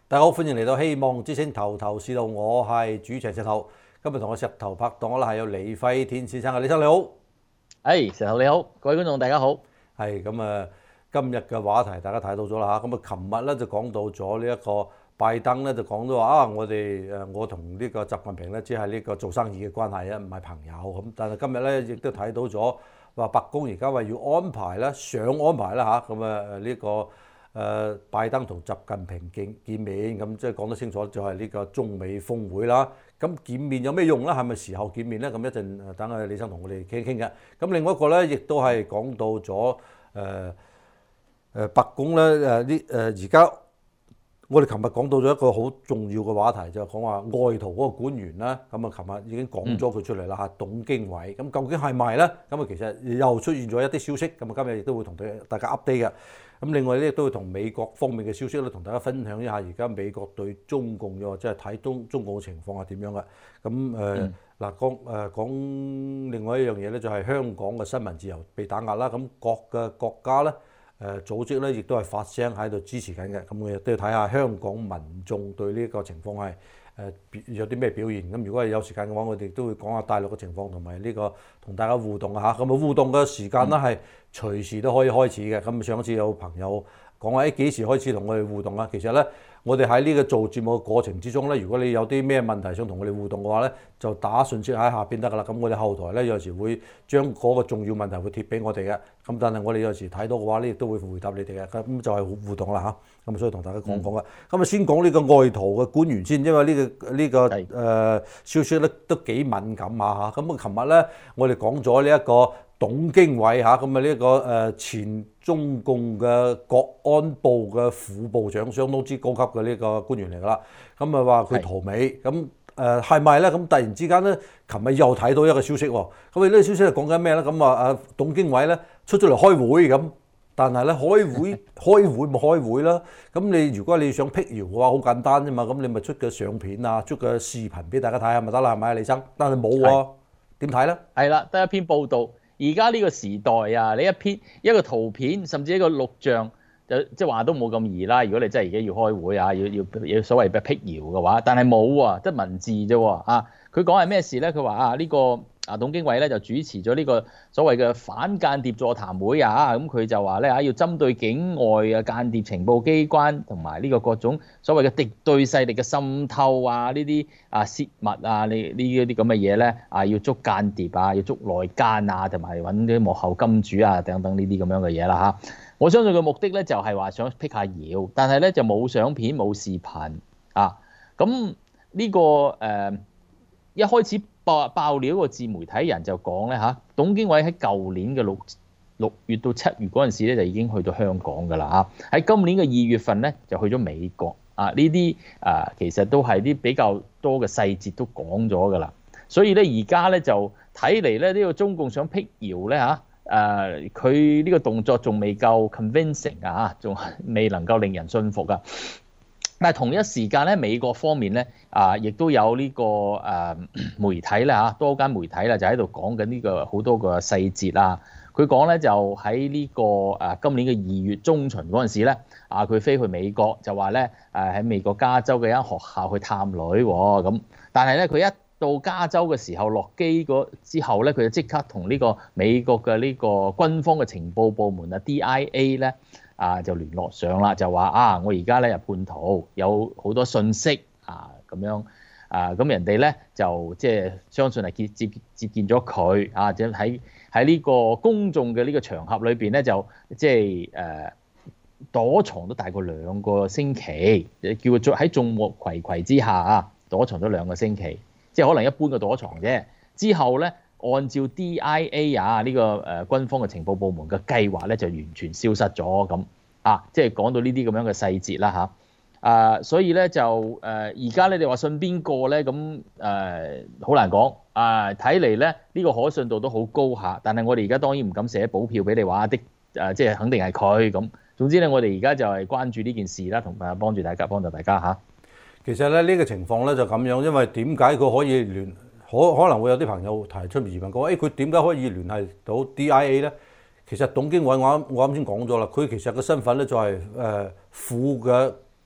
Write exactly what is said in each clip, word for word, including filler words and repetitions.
大家好，歡迎嚟到希望之星頭頭是道，我係主持人石頭。今日同我石頭拍檔啦，係有李輝天先生嘅，李生你好。 誒，石頭你好，各位觀眾大家好。 係咁啊，今日嘅話題大家睇到咗啦嚇。咁啊，琴日咧就講到咗呢一個拜登咧就講咗話啊，我哋誒我同呢個習近平咧只係呢個做生意嘅關係啊，唔係朋友咁。但係今日咧亦都睇到咗話白宮而家話要安排咧，想安排啦嚇。咁啊誒呢個。誒、呃、拜登同習近平見見面，咁即係講得清楚，就係呢個中美峰會啦。咁見面有咩用咧？係咪時候見面咧？咁一陣等阿李生同我哋傾一傾嘅。咁另外一個咧，亦都係講到咗誒誒白宮咧誒呢誒而家我哋琴日講到咗一個好重要嘅話題，就係講話外逃嗰個官員啦。咁啊，琴日已經講咗佢出嚟啦嚇，董經緯。咁究竟係咪咧？咁啊，其實又出現咗一啲消息。咁啊，今日亦都會同大家 update 嘅。咁另外咧，亦都會同美國方面嘅消息咧，同大家分享一下而家美國對中共又或者係睇中中共嘅情況係點樣嘅。咁誒嗱講誒講另外一樣嘢咧，就係香港嘅新聞自由被打壓啦。咁各嘅國家咧誒組織咧，亦都係發聲喺度支持緊嘅。咁我亦都要睇下香港民眾對呢個情況係誒有啲咩表現。咁如果係有時間嘅話，我哋都會講下大陸嘅情況同埋呢個同大家互動啊嚇。咁啊互動嘅時間咧係隨時都可以開始嘅。咁上一次有朋友講話誒幾時開始同我哋互動啊？其實咧，我哋喺呢個做節目嘅過程之中咧，如果你有啲咩問題想同我哋互動嘅話咧，就打信息喺下邊得噶啦。咁我哋後台咧有時會將嗰個重要問題會貼俾我哋嘅。咁但係我哋有時睇到嘅話咧，亦都會回答你哋嘅。咁就係互動啦嚇。咁所以同大家講講啦。咁啊、嗯、先講呢個外逃嘅官員先，因為呢、呢個呢、呢個誒是、呃、消息咧都幾敏感下嚇。咁啊，琴日咧我哋講咗呢一個董經緯嚇，咁啊呢個誒前中共嘅國安部嘅副部長，相當之高級嘅呢個官員嚟㗎啦。咁啊話佢逃美，咁誒係咪咧？咁突然之間咧，琴日又睇到一個消息喎。咁啊呢個消息係講緊咩咧？咁啊啊董經緯咧出咗嚟開會咁，但係咧開會開會咪開會啦。咁你如果你想辟謠嘅話，好簡單啫嘛。咁你咪出個相片啊，出個視頻俾大家睇下咪得啦，係咪啊，李生？但係冇喎，點睇咧？ 係啦，得一篇報道。而家呢個時代啊，你一篇一個圖片，甚至一個錄像，就即係話都冇咁易啦。如果你真係而家要開會啊，要要要所謂嘅辟謠嘅話，但係冇啊，即係文字啫喎啊！佢講係咩事咧？佢話啊，呢個啊董經緯咧就主持咗呢個所謂嘅反間諜座談會啊，咁佢就話咧啊，要針對境外嘅間諜情報機關同埋呢個各種所謂嘅敵對勢力嘅滲透啊，呢啲啊泄密啊，呢呢啲咁嘅嘢咧啊，要捉間諜啊，要捉內奸啊，同埋揾啲幕後金主啊等等呢啲咁樣嘅嘢啦嚇。我相信佢目的咧就係話想辟下謠，但係咧就冇相片冇視頻啊。咁呢個誒一開始爆爆料個自媒體人就講咧嚇，董經緯喺舊年嘅六六月到七月嗰陣時咧就已經去到香港㗎啦嚇，喺今年嘅二月份咧就去咗美國啊。呢啲啊其實都係啲比較多嘅細節都講咗㗎啦，所以咧而家咧就睇嚟咧呢個中共想辟謠咧嚇。誒佢呢個動作仲未夠 convincing 啊，仲未能夠令人信服啊。但係同一時間咧，美國方面咧啊，亦都有呢、這個誒、啊、媒體啦嚇，多間媒體啦就喺度講緊呢個好多個細節啊。佢講咧就喺呢、這個誒、啊、今年嘅二月中旬嗰陣時咧，啊佢飛去美國就話咧誒喺美國加州嘅間學校去探女喎咁，但係咧佢一到加州嘅時候落機之後咧，佢就即刻同呢個美國嘅呢個軍方嘅情報部門啊 D I A 咧啊就聯絡上啦，就話啊我而家咧入叛徒，有好多信息啊咁樣啊，咁人哋咧就即係相信係接接接見咗佢啊，即係喺喺呢個公眾嘅呢個場合裏邊咧就即係誒躲藏都大過兩個星期，叫佢喺眾目睽睽之下啊躲藏咗兩個星期。即係可能一般嘅躲藏啫。之後咧，按照 D I A 啊呢個誒軍方嘅情報部門嘅計劃咧，就完全消失咗咁啊！即係講到呢啲咁樣嘅細節啦嚇。啊，所以咧就誒而家你哋話信邊個咧？咁誒好難講啊！睇嚟咧呢個可信度都好高下，但係我哋而家當然唔敢寫保票俾你話的誒，即係肯定係佢咁。總之咧，我哋而家就係關注呢件事啦，同埋幫住大家幫助大家嚇。 其實咧呢個情況咧就咁樣，因為點解佢可以聯可可能會有啲朋友提出疑問講，誒佢點解可以聯繫到 D I A 咧？其實董經緯我啱我啱先講咗啦，佢其實個身份咧就係誒副嘅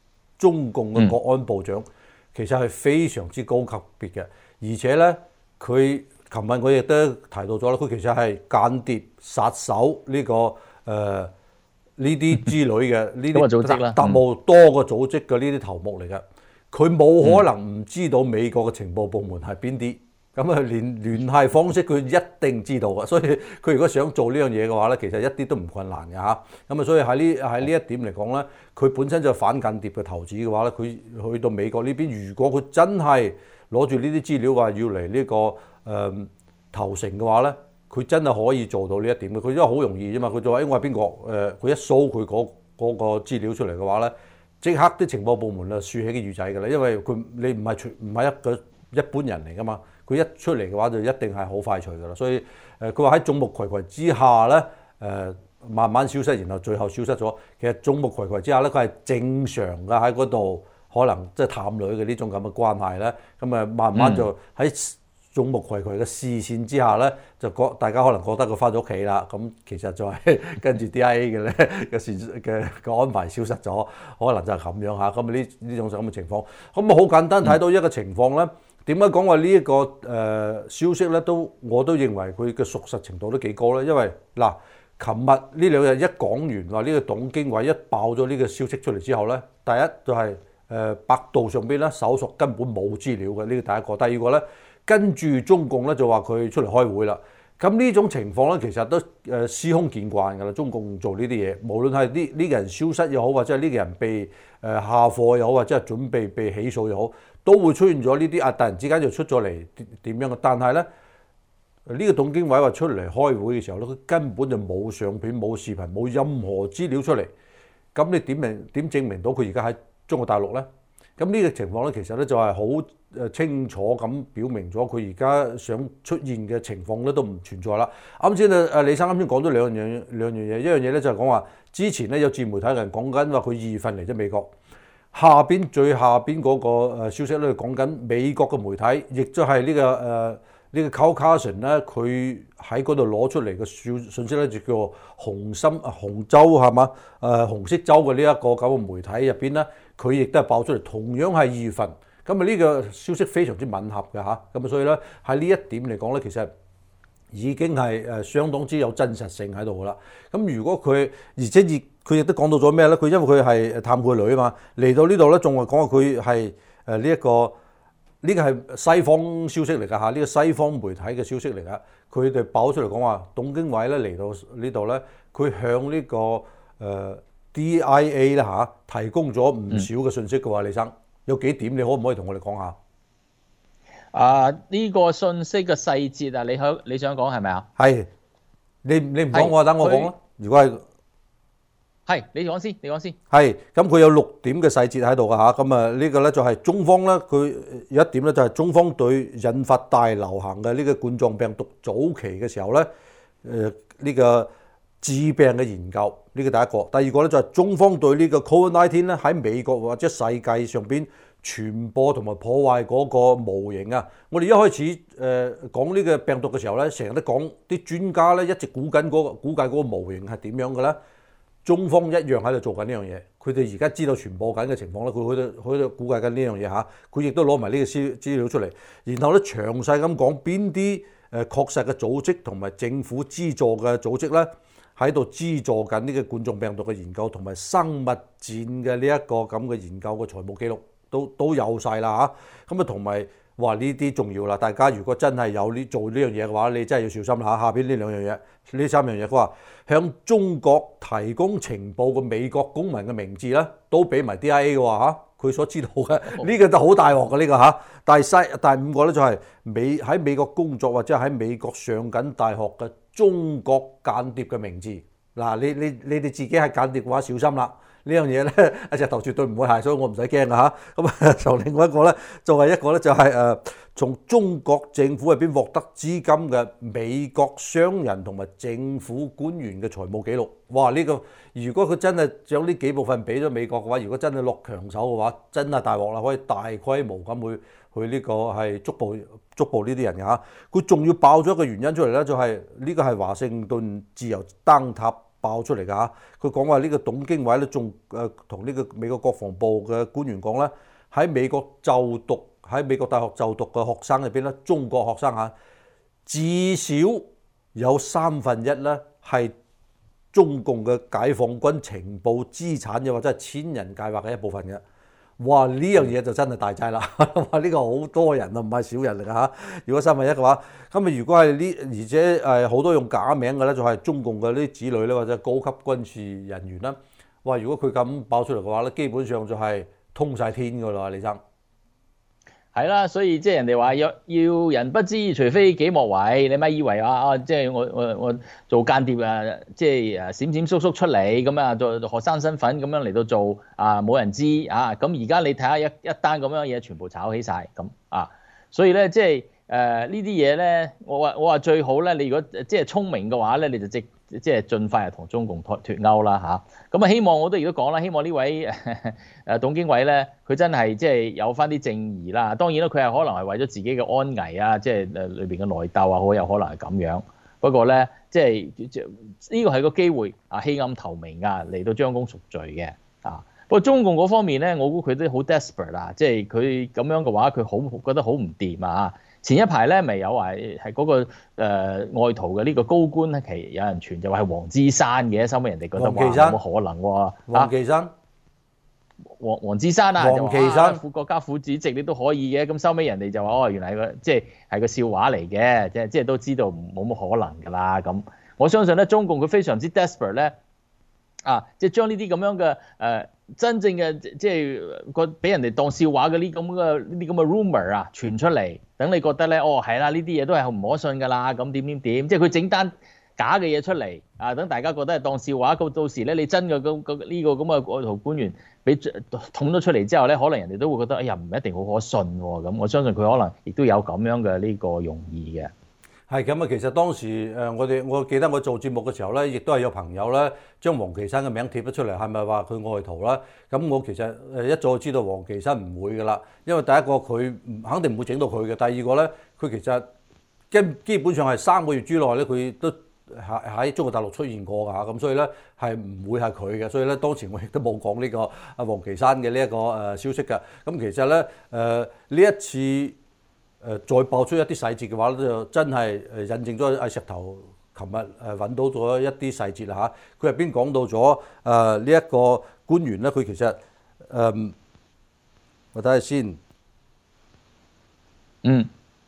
中共嘅國安部長，嗯、其實係非常之高級別嘅，而且咧佢琴日我亦都提到咗啦，佢其實係間諜殺手呢、呢個誒呢啲之類嘅呢啲組織啦， 特務多個組織嘅呢啲頭目嚟嘅，佢冇可能唔知道美國嘅情報部門係邊啲。咁啊，連聯繫方式佢一定知道嘅，所以佢如果想做呢樣嘢嘅話咧，其實一啲都唔困難嘅嚇。咁啊，所以喺呢喺呢一點嚟講咧，佢本身就反間諜嘅頭子嘅話咧，佢去到美國呢邊，如果佢真係攞住呢啲資料話要嚟呢、這個誒、呃、投誠嘅話咧，佢真係可以做到呢一點嘅。佢因為好容易啫嘛，佢就話誒我係邊個誒，佢一掃佢嗰嗰個資料出嚟嘅話咧，即刻啲情報部門啊豎起個耳仔㗎啦，因為佢你唔係唔係一個一般人嚟㗎嘛。佢一出嚟嘅話就一定係好快脆㗎啦，所以誒佢話喺眾目睽睽之下咧，誒、呃、慢慢消失，然後最後消失咗。其實眾目睽睽之下咧，佢係正常嘅喺嗰度，可能即係探女嘅呢種咁嘅關係咧，咁啊慢慢就喺眾目睽睽嘅視線之下咧，就覺大家可能覺得佢翻咗屋企啦，咁其實就係跟住 D I A 嘅咧嘅事嘅嘅安排消失咗，可能就係咁樣嚇。咁呢呢種咁嘅情況，咁啊好簡單睇到一個情況咧。點解講話呢一個誒、呃、消息咧？都我都認為佢嘅屬實程度都幾高咧。因為嗱，琴日呢兩日一講完話呢個董經緯一爆咗呢個消息出嚟之後咧，第一就係、是、誒、呃、百度上邊咧搜索根本冇資料嘅，呢個第一個。第二個咧，跟住中共咧就話佢出嚟開會啦。咁呢種情況咧，其實都誒司空見慣㗎啦。中共做呢啲嘢，無論係呢呢個人消失又好，或者係呢個人被誒、呃、下課又好，或者係準備被起訴又好，都會出現咗呢啲啊！突然之間就出咗嚟點樣嘅？但係咧，呢、這個董經緯話出嚟開會嘅時候咧，佢根本就冇相片、冇視頻、冇任何資料出嚟。咁你點明點證明到佢而家喺中國大陸咧？咁呢個情況咧，其實咧就係好誒清楚咁表明咗佢而家想出現嘅情況咧都唔存在啦。啱先啊，李生啱先講咗兩樣兩樣嘢，一樣嘢咧就係講話之前咧有自媒體嘅人講緊話佢二月份嚟咗美國，下邊最下邊嗰個消息咧講緊美國嘅媒體，亦都係呢個誒、呃這個、呢個 Caucasian 咧，佢喺嗰度攞出嚟嘅消信息咧就叫紅心紅州係嘛誒紅色州嘅呢一個咁嘅媒體入邊咧。佢亦都係爆出嚟，同樣係二月份，咁啊呢個消息非常之吻合嘅嚇，咁啊所以咧喺呢一點嚟講咧，其實已經係誒相當之有真實性喺度噶啦。咁如果佢而且亦佢亦都講到咗咩咧？佢因為佢係探佢女啊嘛，嚟到呢度咧仲係講話佢係誒呢一個呢個係西方消息嚟㗎嚇，呢個西方媒體嘅消息嚟㗎。佢哋爆出嚟講話，董經緯咧嚟到呢度咧，佢向呢個誒。D I A 啦嚇，提供咗唔少嘅信息嘅話，李生有幾點你可唔可以同我哋講下？ 啊，呢個信息嘅細節啊，你想你想講係咪啊？ 係，你你唔講我等我講啦。如果係係你講先，你講先。 係，咁佢有六點嘅細節喺度㗎嚇，咁啊呢個咧就係中方咧，佢有一點咧就係中方對引發大流行嘅呢個冠狀病毒早期嘅時候咧，誒呢個致病嘅研究，呢個第一個。第二個咧就係中方對呢個 Covid 十九 咧喺美國或者世界上邊傳播同埋破壞嗰個模型啊。我哋一開始誒講呢個病毒嘅時候咧，成日都講啲專家咧一直估緊嗰個估計嗰個模型係點樣嘅咧。中方一樣喺度做緊呢樣嘢，佢哋而家知道傳播緊嘅情況咧，佢喺度喺度估計緊呢樣嘢嚇。佢亦都攞埋呢個資資料出嚟，然後咧詳細咁講邊啲誒確實嘅組織同埋政府資助嘅組織咧，喺度資助緊呢個冠狀病毒嘅研究同埋生物戰嘅呢一個咁嘅研究嘅財務記錄都都有晒啦嚇。咁啊同埋話呢啲重要啦，大家如果真係有呢做呢樣嘢嘅話，你真係要小心啦嚇。下邊呢兩樣嘢，呢三樣嘢，佢話向中國提供情報嘅美國公民嘅名字咧，都俾埋 D I A 嘅話嚇，佢所知道嘅呢個就好大鑊嘅呢個嚇。第四、第五個咧就係美喺美國工作或者喺美國上緊大學嘅中國間諜嘅名字。嗱，你你你哋自己係間諜嘅話，小心啦！呢樣嘢咧，一隻頭絕對唔會係，所以我唔使驚噶嚇。咁啊，就另外一個咧，就係一個咧，就係誒從中國政府入邊獲得資金嘅美國商人同埋政府官員嘅財務記錄。哇！呢個如果佢真係將呢幾部分俾咗美國嘅話，如果真係落強手嘅話，真係大鑊啦，可以大規模咁去去呢個係捉捕捉捕呢啲人嘅嚇。佢仲要爆咗一個原因出嚟咧，就係呢個係華盛頓自由燈塔爆出嚟㗎嚇。佢講話呢個董經緯咧，仲誒同呢個美國國防部嘅官員講咧，喺美國就讀喺美國大學就讀嘅學生入邊咧，中國學生嚇至少有三分一咧係中共嘅解放軍情報資產嘅或者係千人計劃嘅一部分嘅。哇！呢樣嘢就真係大劑啦！哇！呢個好多人啊，唔係少人嚟㗎嚇。如果三分一嘅話，咁啊如果係呢，而且誒好多用假名嘅咧，就係中共嘅啲子女咧，或者高級軍事人員啦。哇！如果佢咁爆出嚟嘅話咧，基本上就係通晒天㗎啦，李生。 係啦，所以即係人哋話要要人不知，除非己莫為。你咪以為啊啊，即係我我我做間諜啊，即係誒閃閃縮縮出嚟咁啊，做學生身份咁樣嚟到做啊，冇人知啊。咁而家你睇下一一單咁樣嘢，全部炒起晒咁啊。所以咧，即係誒呢啲嘢咧，我話我話最好咧，你如果即係聰明嘅話咧，你就即即係盡快係同中共脱脱鈎啦嚇。咁啊，希望我都如果講啦，希望呢位誒董經緯咧，佢真係即係有翻啲正義啦。當然啦，佢係可能係為咗自己嘅安危啊，即係誒裏邊嘅內鬥啊，好有可能係咁樣。不過咧，即係呢個係個機會啊，棄暗投明啊，嚟到將功贖罪嘅啊。不過中共嗰方面咧，我估佢都好 desperate 啊，即係佢咁樣嘅話，佢好覺得好唔掂啊。前一排咧，咪有話係嗰個誒、呃、外逃嘅呢個高官咧，其實有人傳就話係王岐山嘅，收尾人哋覺得話冇可能喎。 王岐山， 王王岐山啊， 王岐山副國家副主席你都可以嘅，咁收尾人哋就話哦，原來係個即係係個笑話嚟嘅，即係即係都知道冇乜可能㗎啦。咁我相信咧，中共佢非常之 desperate 咧，啊，即係將呢啲咁樣嘅誒。呃真正嘅即係個俾人哋當笑話嘅呢咁嘅呢啲咁嘅 rumor 啊傳出嚟，等你覺得咧，哦係啦，呢啲嘢都係唔可信㗎啦，咁點點點，即係佢整單假嘅嘢出嚟啊，等大家覺得係當笑話，到到時咧你真嘅咁呢個咁嘅外逃官員俾捅咗出嚟之後咧，可能人哋都會覺得哎呀唔一定好可信喎，咁我相信佢可能亦都有咁樣嘅呢個用意嘅。 係咁啊！其實當時誒，我哋我記得我做節目嘅時候咧，亦都係有朋友咧將王岐山嘅名貼咗出嚟，係咪話佢外逃啦？咁我其實誒一早就知道王岐山唔會㗎啦，因為第一個佢肯定唔會整到佢嘅，第二個咧佢其實基基本上係三個月之內咧，佢都喺喺中國大陸出現過㗎，咁所以咧係唔會係佢嘅，所以咧當時我亦都冇講呢個阿王岐山嘅呢一個誒消息㗎。咁其實咧誒呢一次。誒再爆出一啲細節嘅話咧，就真係誒印證咗阿石頭琴日誒揾到咗一啲細節啦嚇。佢入邊講到咗誒呢一個官員咧，佢其實誒、呃、我睇下先， 嗯，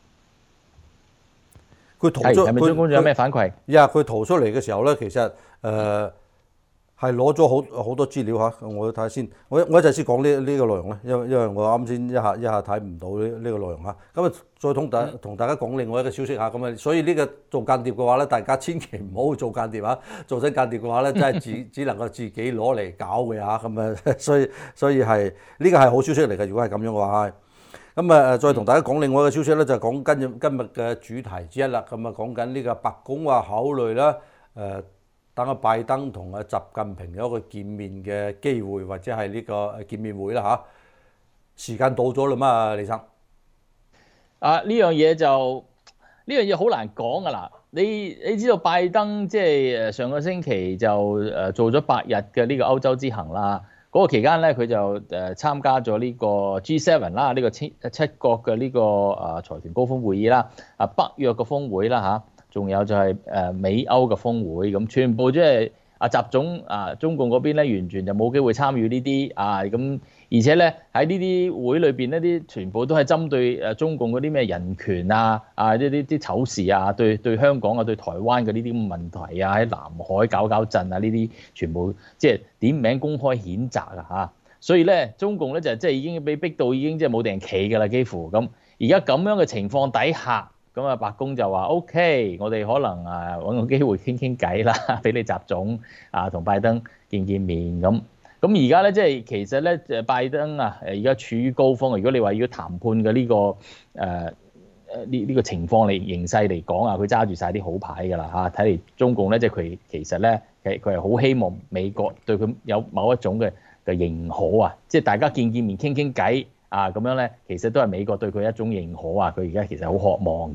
佢逃出， 係咪張官長有咩反饋？ 呀，佢逃出嚟嘅時候咧，其實誒。呃係攞咗好好多資料嚇，我睇下先。我我一陣先講呢呢個內容咧，因為因為我啱先一下一下睇唔到呢呢個內容嚇。咁啊，再同大同大家講另外一個消息嚇。咁啊，所以呢個做間諜嘅話咧，大家千祈唔好做間諜嚇。做真間諜嘅話咧，真係只只能夠自己攞嚟搞嘅嚇。咁啊，所以所以係呢個係好消息嚟嘅。如果係咁樣嘅話，咁啊再同大家講另外一個消息咧，就係講今日今日嘅主題之一啦。咁啊，講緊呢個白宮話考慮啦，誒、呃。等阿拜登同阿習近平有一個見面嘅機會，或者係呢個見面會啦嚇。時間到咗啦嘛，李生。 啊，呢樣嘢就呢樣嘢好難講噶啦。你你知道拜登即係誒上個星期就誒做咗八日嘅呢個歐洲之行啦。嗰、那個期間咧，佢就誒參加咗呢個 G 七 啦，呢個七七國嘅呢個誒財團高峰會議啦，啊北約嘅峰會啦嚇。仲有就係誒美歐嘅峰會，咁全部即係阿習總啊，中共嗰邊咧完全就冇機會參與呢啲啊，咁而且咧喺呢啲會裏邊呢啲全部都係針對誒中共嗰啲咩人權啊啊呢啲啲醜事啊，對對香港啊對台灣嘅呢啲咁問題啊，喺南海搞搞震啊呢啲全部即係點名公開譴責啊嚇，所以咧中共咧就即係已經被逼到已經即係冇定企㗎啦，幾乎咁而家咁樣嘅情況底下。咁啊，白宮就話 OK，我哋可能啊揾個機會傾傾偈啦，俾你習總啊同拜登見見面咁。咁而家咧，即係其實咧，誒拜登啊，誒而家處於高峰。如果你話要談判嘅呢個誒誒呢呢個情況嚟形勢嚟講啊，佢揸住晒啲好牌㗎啦嚇。睇嚟中共咧，即係佢其實咧，佢佢係好希望美國對佢有某一種嘅嘅認可啊，即係大家見見面傾傾偈。啊，咁樣咧，其實都係美國對佢一種認可啊！佢而家其實好渴望嘅。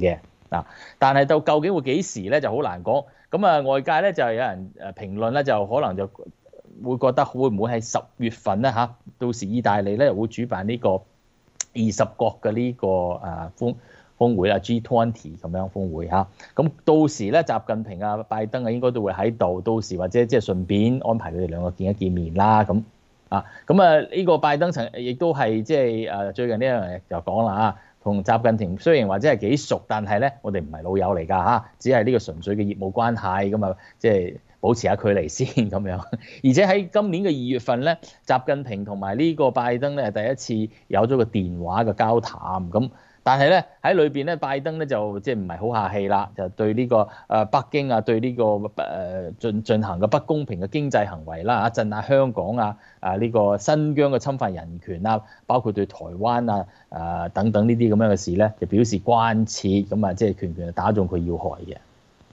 嗱，但係到究竟會幾時咧就好難講。咁啊，外界咧就有人誒評論咧，就可能就會覺得會唔會係十月份咧嚇？到時意大利咧會主辦呢個二十國嘅呢個誒峰峰會啦 ，G 二十 咁樣峰會嚇。咁到時咧，習近平啊、拜登啊應該都會喺度，到時或者即係順便安排佢哋兩個見一見面啦咁。啊，咁啊呢個拜登曾亦都係即係誒最近呢樣嘢就講啦啊。同習近平雖然或者係幾熟，但係咧，我哋唔係老友嚟㗎嚇，只係呢個純粹嘅業務關係咁啊，即係保持下距離先咁樣。而且喺今年嘅二月份咧，習近平同埋呢個拜登咧係第一次有咗個電話嘅交談咁。但係咧喺裏邊咧，拜登咧就即係唔係好客氣啦，就對呢個誒北京啊，對呢個誒進進行嘅不公平嘅經濟行為啦，啊鎮壓香港啊，啊呢個新疆嘅侵犯人權啊，包括對台灣啊誒等等呢啲咁樣嘅事咧，就表示關切，咁啊即係拳拳打中佢要害嘅。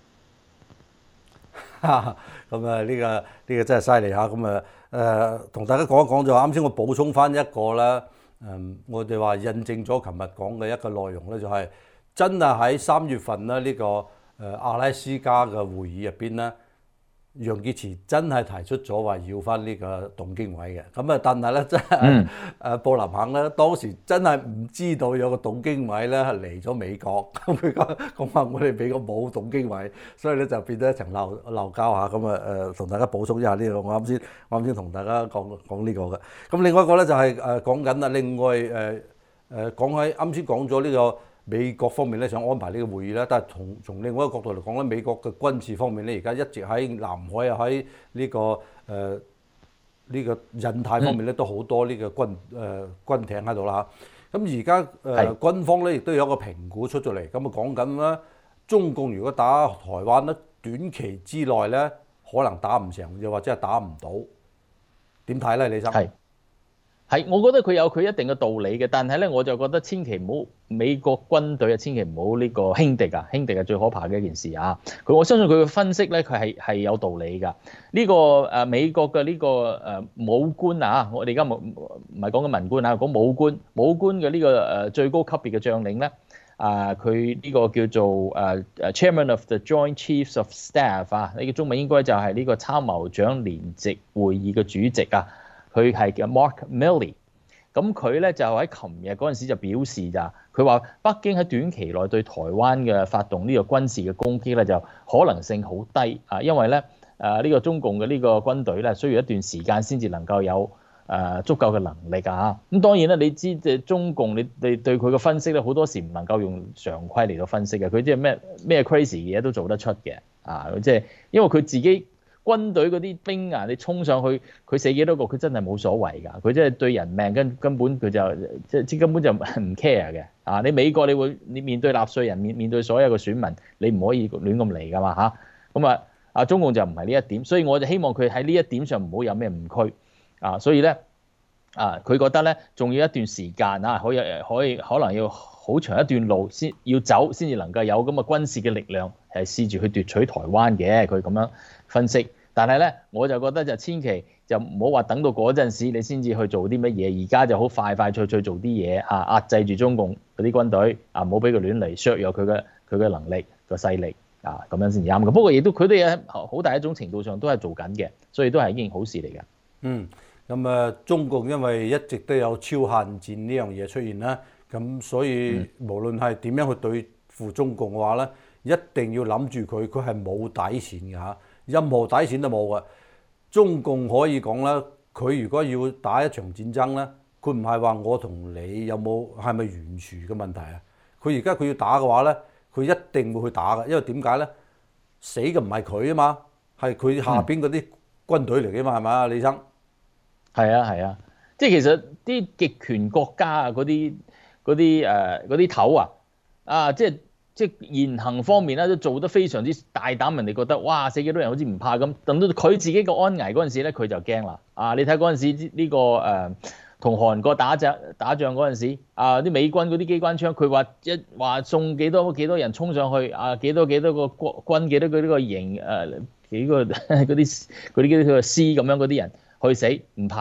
咁啊呢個呢個真係犀利嚇，咁啊誒同大家講一講就啱先，我補充翻一個啦。誒，我哋話印證咗琴日講嘅一個內容咧，就係真係喺三月份咧呢個誒阿拉斯加嘅會議入邊咧，楊潔篪真係提出咗話要翻呢個東經委嘅。咁啊，但係咧真係誒布林肯咧當時真係唔知道有個東經委咧係嚟咗美國，咁佢講講話我哋美國冇東經委，所以咧就變咗一層樓樓交下。咁啊誒，同大家補充一下呢個，我啱先我啱先同大家講講呢個嘅。咁另外一個咧就係誒講緊啦，另外誒誒講喺啱先講咗呢個美國方面咧想安排呢個會議咧，但係從從另外一個角度嚟講咧，美國嘅軍事方面咧而家一直喺南海啊，喺呢個誒呢個印太方面咧都好多呢個軍誒軍艇喺度啦嚇。咁而家誒軍方咧亦都有一個評估出咗嚟，咁啊講緊啦，中共如果打台灣咧，短期之內咧可能打唔成，又或者係打唔到。點睇咧，李生？係係，我覺得佢有佢一定嘅道理嘅，但係咧我就覺得千祈唔好美國軍隊啊，千祈唔好呢個輕敵啊，輕敵係最可怕嘅一件事啊！佢我相信佢嘅分析咧，佢係係有道理㗎。呢、這個誒、呃、美國嘅呢、這個誒、呃、武官啊，我哋而家冇唔係講緊文官啊，講武官，武官嘅呢個誒最高級別嘅將領咧，啊佢呢個叫做誒誒、uh, Chairman of the Joint Chiefs of Staff 啊，呢個中文應該就係呢個參謀長聯席會議嘅主席啊。佢係叫 Mark Milley，咁佢咧就喺琴日嗰陣時就表示咋，佢話北京喺短期內對台灣嘅發動呢個軍事嘅攻擊咧就可能性好低啊，因為咧誒呢個中共嘅呢個軍隊咧需要一段時間先至能夠有誒足夠嘅能力啊。咁當然啦，你知即係中共你你對佢嘅分析咧好多時唔能夠用常規嚟到分析嘅，佢即係咩咩 crazy 嘅嘢都做得出嘅啊，即係因為佢自己。軍隊嗰啲兵啊，你衝上去，佢死幾多個，佢真係冇所謂㗎。佢真係對人命根根本佢就即即根本就唔 care 嘅。啊，你美國你會你面對納稅人面面對所有嘅選民，你唔可以亂咁嚟㗎嘛嚇。咁啊啊中共就唔係呢一點，所以我就希望佢喺呢一點上唔好有咩誤區啊。所以咧啊，佢覺得咧仲要一段時間啊，可以可以可能要好長一段路先要走，先至能夠有咁嘅軍事嘅力量係試住去奪取台灣嘅。佢咁樣分析。但係咧，我就覺得就千祈就唔好話等到嗰陣時你先至去做啲乜嘢，而家就好快快脆脆做啲嘢啊，壓制住中共嗰啲軍隊啊，唔好俾佢亂嚟削弱佢嘅佢嘅能力個勢力啊，咁樣先至啱嘅。不過亦都佢哋喺好大一種程度上都係做緊嘅，所以都係一件好事嚟嘅。 嗯，咁啊，中共因為一直都有超限戰呢樣嘢出現啦，咁所以無論係點樣去對付中共嘅話咧，一定要諗住佢，佢係冇底線嘅嚇。任何底線都冇嘅，中共可以講啦，佢如果要打一場戰爭咧，佢唔係話我同你有冇係咪懸殊嘅問題啊？佢而家佢要打嘅話咧，佢一定會去打嘅，因為點解咧？死嘅唔係佢啊嘛，係佢下邊嗰啲軍隊嚟嘅嘛，係咪啊，李生？ 係啊係啊，即係其實啲極權國家啊，嗰啲嗰啲誒嗰啲頭啊，啊即係。即係言行方面咧，都做得非常之大膽，人哋覺得哇死幾多人好似唔怕咁。等到佢自己個安危嗰陣時咧，佢就驚啦。啊，你睇嗰陣時呢、呢個誒同、呃、韓國打仗打仗嗰陣時，啊啲美軍嗰啲機關槍，佢話一話送幾多幾多人衝上去，啊幾多幾多個軍軍幾多個呢個營誒幾個嗰啲嗰啲叫做師咁樣嗰啲人去死唔怕嘅。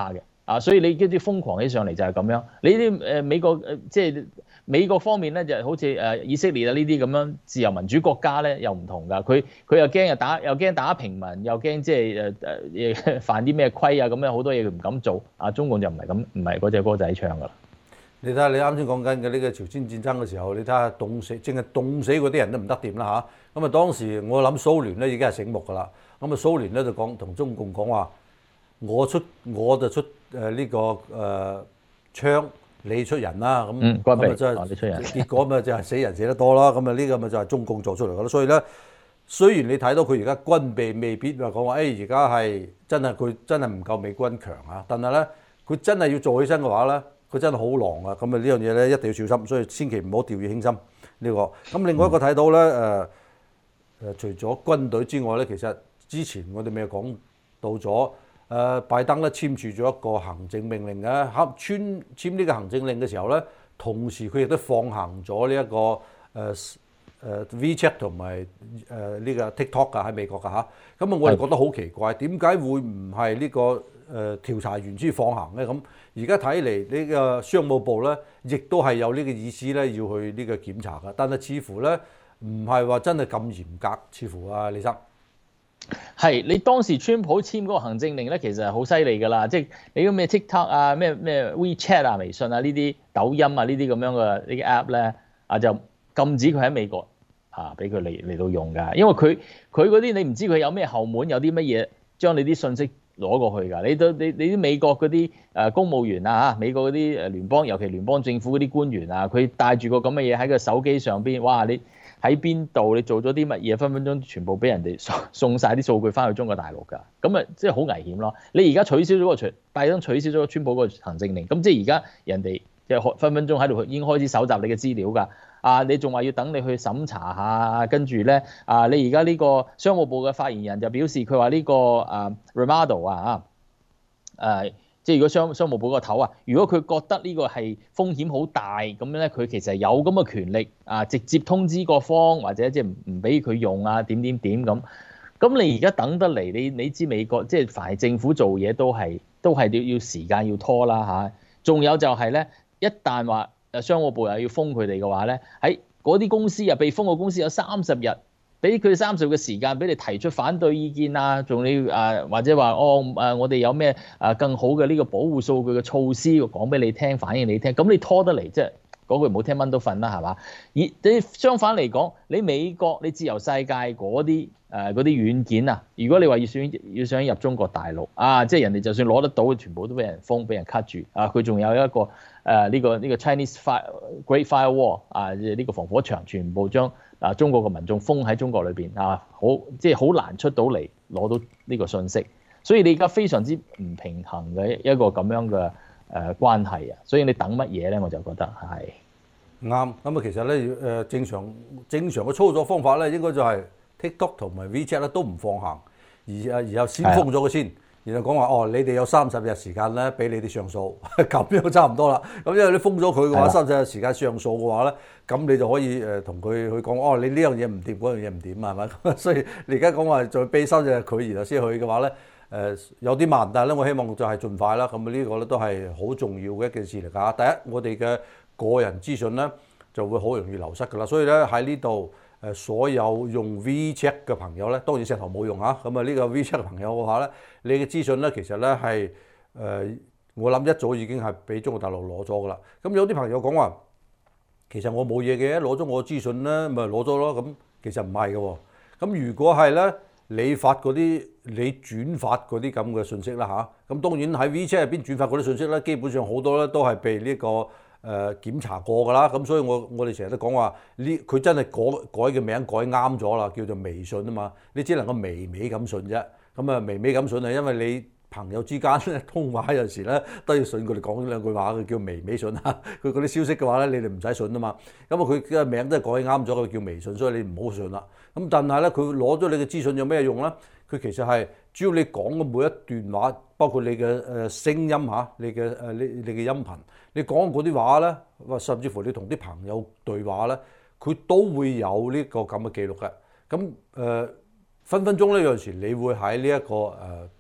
啊，所以你啲瘋狂起上嚟就係咁樣。你啲誒美國誒即係美國方面咧，就好似誒以色列啊呢啲咁樣自由民主國家咧，又唔同㗎。佢佢又驚又打又驚打平民，又驚即係誒誒犯啲咩規啊咁樣，好多嘢佢唔敢做。啊，中共就唔係咁，唔係嗰隻歌仔唱㗎啦。 你睇下你啱先講緊嘅呢個朝鮮戰爭嘅時候，你睇下凍死，淨係凍死嗰啲人都唔得掂啦嚇。咁啊當時我諗蘇聯咧已經係醒目㗎啦。咁啊蘇聯咧就講同中共講話，我出我就出誒呢、這個誒、呃、槍，你出人啦。咁咁啊真係結果咪就係死人死得多啦。咁啊呢個咪就係中共做出嚟㗎啦。所以咧，雖然你睇到佢而家軍備未必話講話，誒而家係真係佢真係唔夠美軍強啊，但係咧佢真係要做起身嘅話咧。佢真係好狼啊！咁啊呢樣嘢咧一定要小心，所以千祈唔好掉以輕心呢、這個。咁另外一個睇到咧誒誒，除咗軍隊之外咧，其實之前我哋咪講到咗誒、呃、拜登咧簽署咗一個行政命令嘅，簽簽簽呢個行政令嘅時候咧，同時佢亦都放行咗呢一個誒誒、呃呃、WeChat 同埋誒呢個 TikTok 啊喺美國㗎嚇。咁啊我哋覺得好奇怪，點解會唔係呢個誒、呃、調查員先放行咧？咁而家睇嚟呢個商務部咧，亦都係有呢個意思咧，要去呢個檢查嘅。但係似乎咧，唔係話真係咁嚴格，似乎啊，李生係你當時川普簽嗰個行政令咧，其實係好犀利㗎啦。即係你嗰咩 TikTok 啊、咩咩 WeChat 啊、微信啊呢啲、抖音啊呢啲咁樣嘅呢啲 app 咧，啊就禁止佢喺美國啊俾佢嚟嚟到用㗎，因為佢佢嗰啲你唔知佢有咩後門，有啲乜嘢將你啲信息攞過去㗎，你都你你啲美國嗰啲誒公務員啊嚇，美國嗰啲誒聯邦，尤其聯邦政府嗰啲官員啊，佢帶住個咁嘅嘢喺個手機上邊，哇！你喺邊度？你做咗啲乜嘢？分分鐘全部俾人哋送送曬啲數據翻去中國大陸㗎，咁啊即係好危險咯。你而家取消咗個拜登取消咗個川普個行政令，咁即係而家人哋即係分分鐘喺度已經開始搜集你嘅資料㗎。啊！你仲話要等你去審查下，跟住咧啊！你而家呢個商務部嘅發言人就表示，佢話呢個啊 Raimondo 啊啊誒，即係如果商商務部個頭啊，如果佢覺得呢個係風險好大咁樣咧，佢其實有咁嘅權力啊，直接通知各方或者即係唔唔俾佢用啊，點點點咁。咁你而家等得嚟，你你知美國即係凡係政府做嘢都係都係要要時間要拖啦嚇。仲有就係咧，一旦話誒商務部又要封佢哋嘅話咧，喺嗰啲公司啊，被封嘅公司有三十日，俾佢三十日嘅時間俾你提出反對意見啊，仲要誒或者話哦誒，我哋有咩誒更好嘅呢個保護數據嘅措施，講俾你聽，反映你聽。咁你拖得嚟，即係嗰句唔好聽，蚊都瞓啦，係嘛？而你相反嚟講，你美國你自由世界嗰啲誒嗰啲軟件啊，如果你話要想要想入中國大陸啊，即係人哋就算攞得到，全部都俾人封，俾人 cut 住啊，佢仲有一個。誒呢、呃這個呢、這個 Chinese Fire Great Firewall 啊，呢、這個防火牆全部將啊中國嘅民眾封喺中國裏邊啊，好即係好難出到嚟攞到呢個信息，所以你而家非常之唔平衡嘅一個咁樣嘅誒、呃、關係啊，所以你等乜嘢咧？我就覺得係啱。咁啊，其實咧誒正常正常嘅操作方法咧，應該就係 TikTok 同埋 WeChat 咧都唔放行，而啊然後先封咗佢先。然後講話哦，你哋有三十日時間咧，俾你哋上訴，咁樣差唔多啦。咁因為你封咗佢嘅話，三十日時間上訴嘅話咧，咁你就可以誒同佢去講哦，你呢樣嘢唔掂，嗰樣嘢唔掂啊，係咪？所以你而家講話再俾三十日佢，然後先去嘅話咧，誒、呃、有啲慢，但係咧我希望就係盡快啦。咁呢個咧都係好重要嘅一件事嚟㗎。第一，我哋嘅個人資訊咧就會好容易流失㗎啦。所以咧喺呢度。誒所有用 WeChat 嘅朋友咧，當然石頭冇用嚇。咁啊呢個 WeChat 嘅朋友嘅話咧，你嘅資訊咧其實咧係誒，我諗一早已經係俾中國大陸攞咗噶啦。咁有啲朋友講話，其實我冇嘢嘅，攞咗我資訊咧，咪攞咗咯。咁其實唔係嘅喎。咁如果係咧，你發嗰啲，你轉發嗰啲咁嘅信息啦嚇。咁當然喺 WeChat 入邊轉發嗰啲信息咧，基本上好多咧都係被呢個。誒、呃、檢查過㗎啦，咁所以我我哋成日都講話呢，佢真係改改嘅名改啱咗啦，叫做微信啊嘛，你只能夠微微咁信啫，咁啊微微咁信啊，因為你朋友之間咧通話有時咧都要信佢哋講兩句話嘅，叫微微信啊，佢嗰啲消息嘅話咧，你哋唔使信啊嘛，咁啊佢嘅名都係改啱咗，佢叫微信，所以你唔好信啦。咁但係咧，佢攞咗你嘅資訊有咩用咧？佢其實係只要你講嘅每一段話，包括你嘅誒聲音嚇，你嘅誒你你嘅音頻，你講嗰啲話咧，或甚至乎你同啲朋友對話咧，佢都會有呢個咁嘅記錄嘅。咁誒、呃、分分鐘咧，有陣時你會喺呢一個誒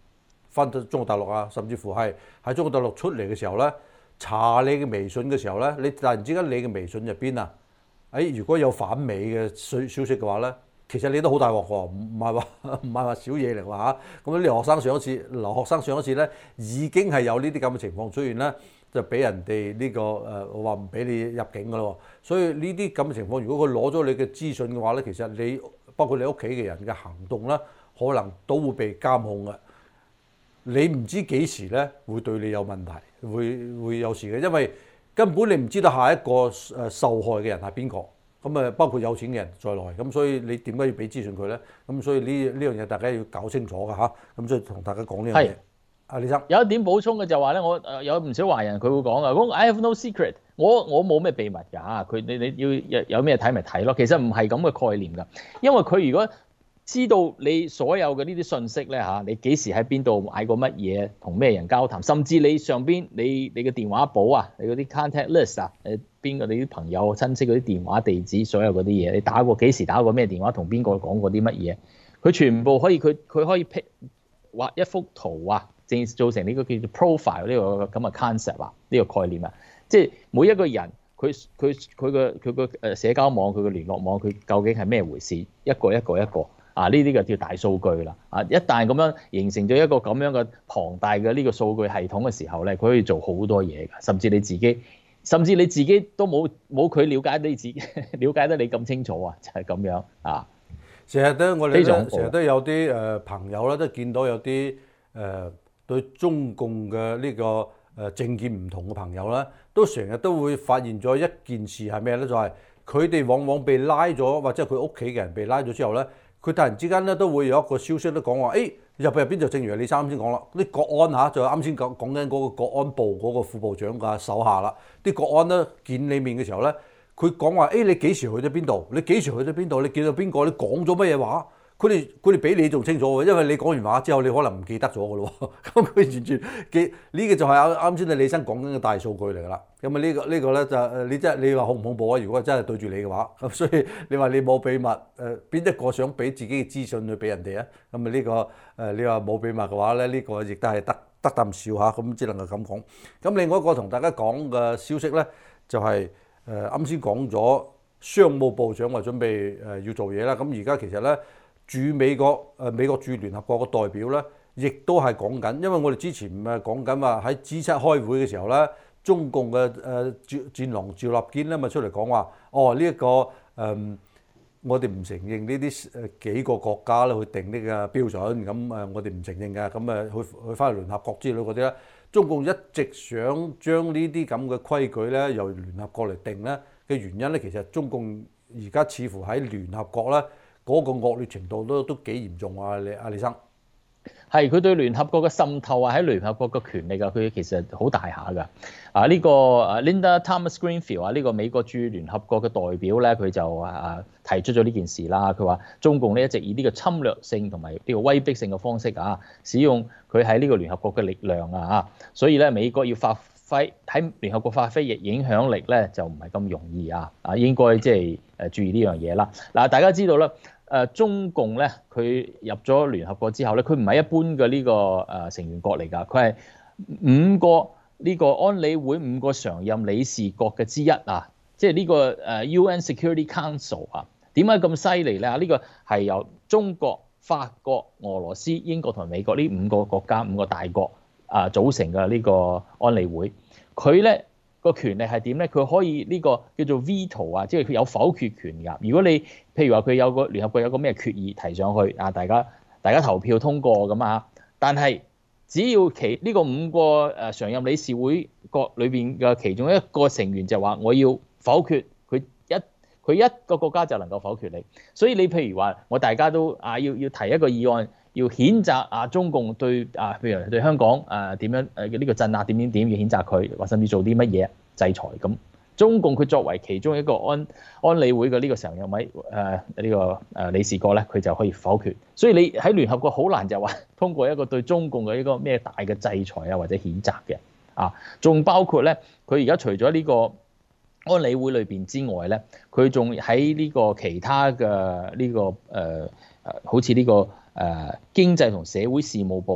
翻到中國大陸啊，甚至乎係喺中國大陸出嚟嘅時候咧，查你嘅微信嘅時候咧，你突然之間你嘅微信入邊啊，誒如果有反美嘅消消息嘅話咧，其實你都好大鑊喎，唔係話唔係話小嘢嚟喎嚇。咁啲留學生上一次留學生上一次咧，已經係有呢啲咁嘅情況出現咧，就俾人哋呢、這個誒話唔俾你入境㗎咯。所以呢啲咁嘅情況，如果佢攞咗你嘅資訊嘅話咧，其實你包括你屋企嘅人嘅行動咧，可能都會被監控嘅。你唔知幾時咧會對你有問題，會會有事嘅，因為根本你唔知道下一個誒受害嘅人係邊個。咁啊，包括有錢嘅人在內，咁所以你點解要俾資訊佢咧？咁所以呢呢樣嘢大家要搞清楚㗎嚇。咁所以同大家講呢樣嘢。阿李生有一點補充嘅就話咧，我誒有唔少華人佢會講啊，講 I have no secret，我我冇咩秘密㗎嚇。佢你你要有咩睇咪睇咯。其實唔係咁嘅概念㗎，因為佢如果知道你所有嘅呢啲信息咧嚇，你幾時喺邊度買過乜嘢，同咩人交談，甚至你上邊你你嘅電話簿啊，你嗰啲 contact list 啊，誒邊個你啲朋友親戚嗰啲電話地址，所有嗰啲嘢，你打過幾時打過咩電話，同邊個講過啲乜嘢，佢全部可以佢佢可以 pick 畫一幅圖啊，正做成呢個叫做 profile 呢個咁嘅 concept 啊，呢個概念啊，即係每一個人佢佢佢個佢個誒社交網佢個聯絡網佢究竟係咩回事，一個一個一個。啊！呢啲就叫大數據啦！啊，一旦咁樣形成咗一個咁樣嘅龐大嘅呢個數據系統嘅時候咧，佢可以做好多嘢㗎，甚至你自己，甚至你自己都冇冇佢了解你自己了解得你咁清楚啊！就係、是、咁樣啊！ 成日都我哋成日都有啲誒朋友咧，都見到有啲誒對中共嘅呢個誒政見唔同嘅朋友咧，都成日都會發現咗一件事係咩咧？就係佢哋往往被拉咗，或者佢屋企嘅人被拉咗之後咧。佢突然之間咧都會有一個消息都講話，誒入去入邊就正如李生啱先講啦，啲國安嚇就啱先講講緊嗰個國安部嗰個副部長嘅手下啦，啲國安咧見你面嘅時候咧，佢講話誒你幾時去咗邊度？你幾時去咗邊度？你見到邊個？你講咗乜嘢話？佢哋佢哋比你仲清楚喎，因為你講完話之後，你可能唔記得咗嘅咯。咁佢完全記呢個就係啱啱先啊李生講緊嘅大數據嚟㗎啦。咁啊呢個呢個咧就你真係你話恐唔恐怖啊？如果真係對住你嘅話，咁所以你話你冇秘密誒，邊一個想俾自己嘅資訊去俾人哋啊？咁啊呢個誒你話冇秘密嘅話咧，呢個亦都係得得啖笑嚇，咁只能夠咁講。咁另外一個同大家講嘅消息咧，就係誒啱先講咗商務部長話準備誒要做嘢啦。咁而家其實咧。駐美國誒美國駐聯合國嘅代表咧，亦都係講緊，因為我哋之前誒講緊話喺 G 七開會嘅時候咧，中共嘅誒戰戰狼趙立堅咧咪出嚟講話，哦呢一、這個誒、呃、我哋唔承認呢啲誒幾個國家咧去定呢個標準，咁誒我哋唔承認嘅，咁誒去去翻去聯合國之類嗰啲咧，中共一直想將呢啲咁嘅規矩咧由聯合國嚟定咧嘅原因咧，其實中共而家似乎喺聯合國咧。嗰個惡劣程度都都幾嚴重啊！李阿李生係佢對聯合國嘅滲透啊，喺聯合國嘅權力啊，佢其實好大下㗎。啊呢、這個啊 Linda Thomas Greenfield 啊，呢個美國駐聯合國嘅代表咧，佢就啊提出咗呢件事啦。佢話中共咧一直以呢個侵略性同埋呢個威逼性嘅方式啊，使用佢喺呢個聯合國嘅力量啊，所以咧美國要發揮喺聯合國發揮嘅影響力咧，就唔係咁容易啊！啊應該即係誒注意呢樣嘢啦。嗱，大家知道啦。誒中共咧，佢入咗聯合國之後咧，佢唔係一般嘅呢個誒成員國嚟㗎，佢係五個呢個安理會五個常任理事國嘅之一啊，即係呢個誒 U N Security Council 啊。點解咁犀利咧？呢個係由中國、法國、俄羅斯、英國同埋美國呢五個國家五個大國啊組成嘅呢個安理會，佢咧。個權力係點咧？佢可以呢個叫做 veto 啊，即係佢有否決權㗎。如果你譬如話佢有個聯合國有個咩決議提上去啊，大家大家投票通過咁啊，但係只要其呢個五個誒常任理事會國裏邊嘅其中一個成員就話我要否決，佢一佢一個國家就能夠否決你。所以你譬如話我大家都啊要要提一個議案。要譴責啊中共對啊，譬如對香港啊點樣誒呢個鎮壓點點點要譴責佢，或甚至做啲乜嘢制裁咁。中共佢作為其中一個安安理會嘅呢個常任委誒呢個誒理事國咧，佢就可以否決。所以你喺聯合國好難就話通過一個對中共嘅一個咩大嘅制裁啊或者譴責嘅啊，仲包括咧佢而家除咗呢個安理會裏邊之外咧，佢仲喺呢個其他嘅呢、這個誒誒、呃，好似呢、這個。誒經濟同社會事務部啦，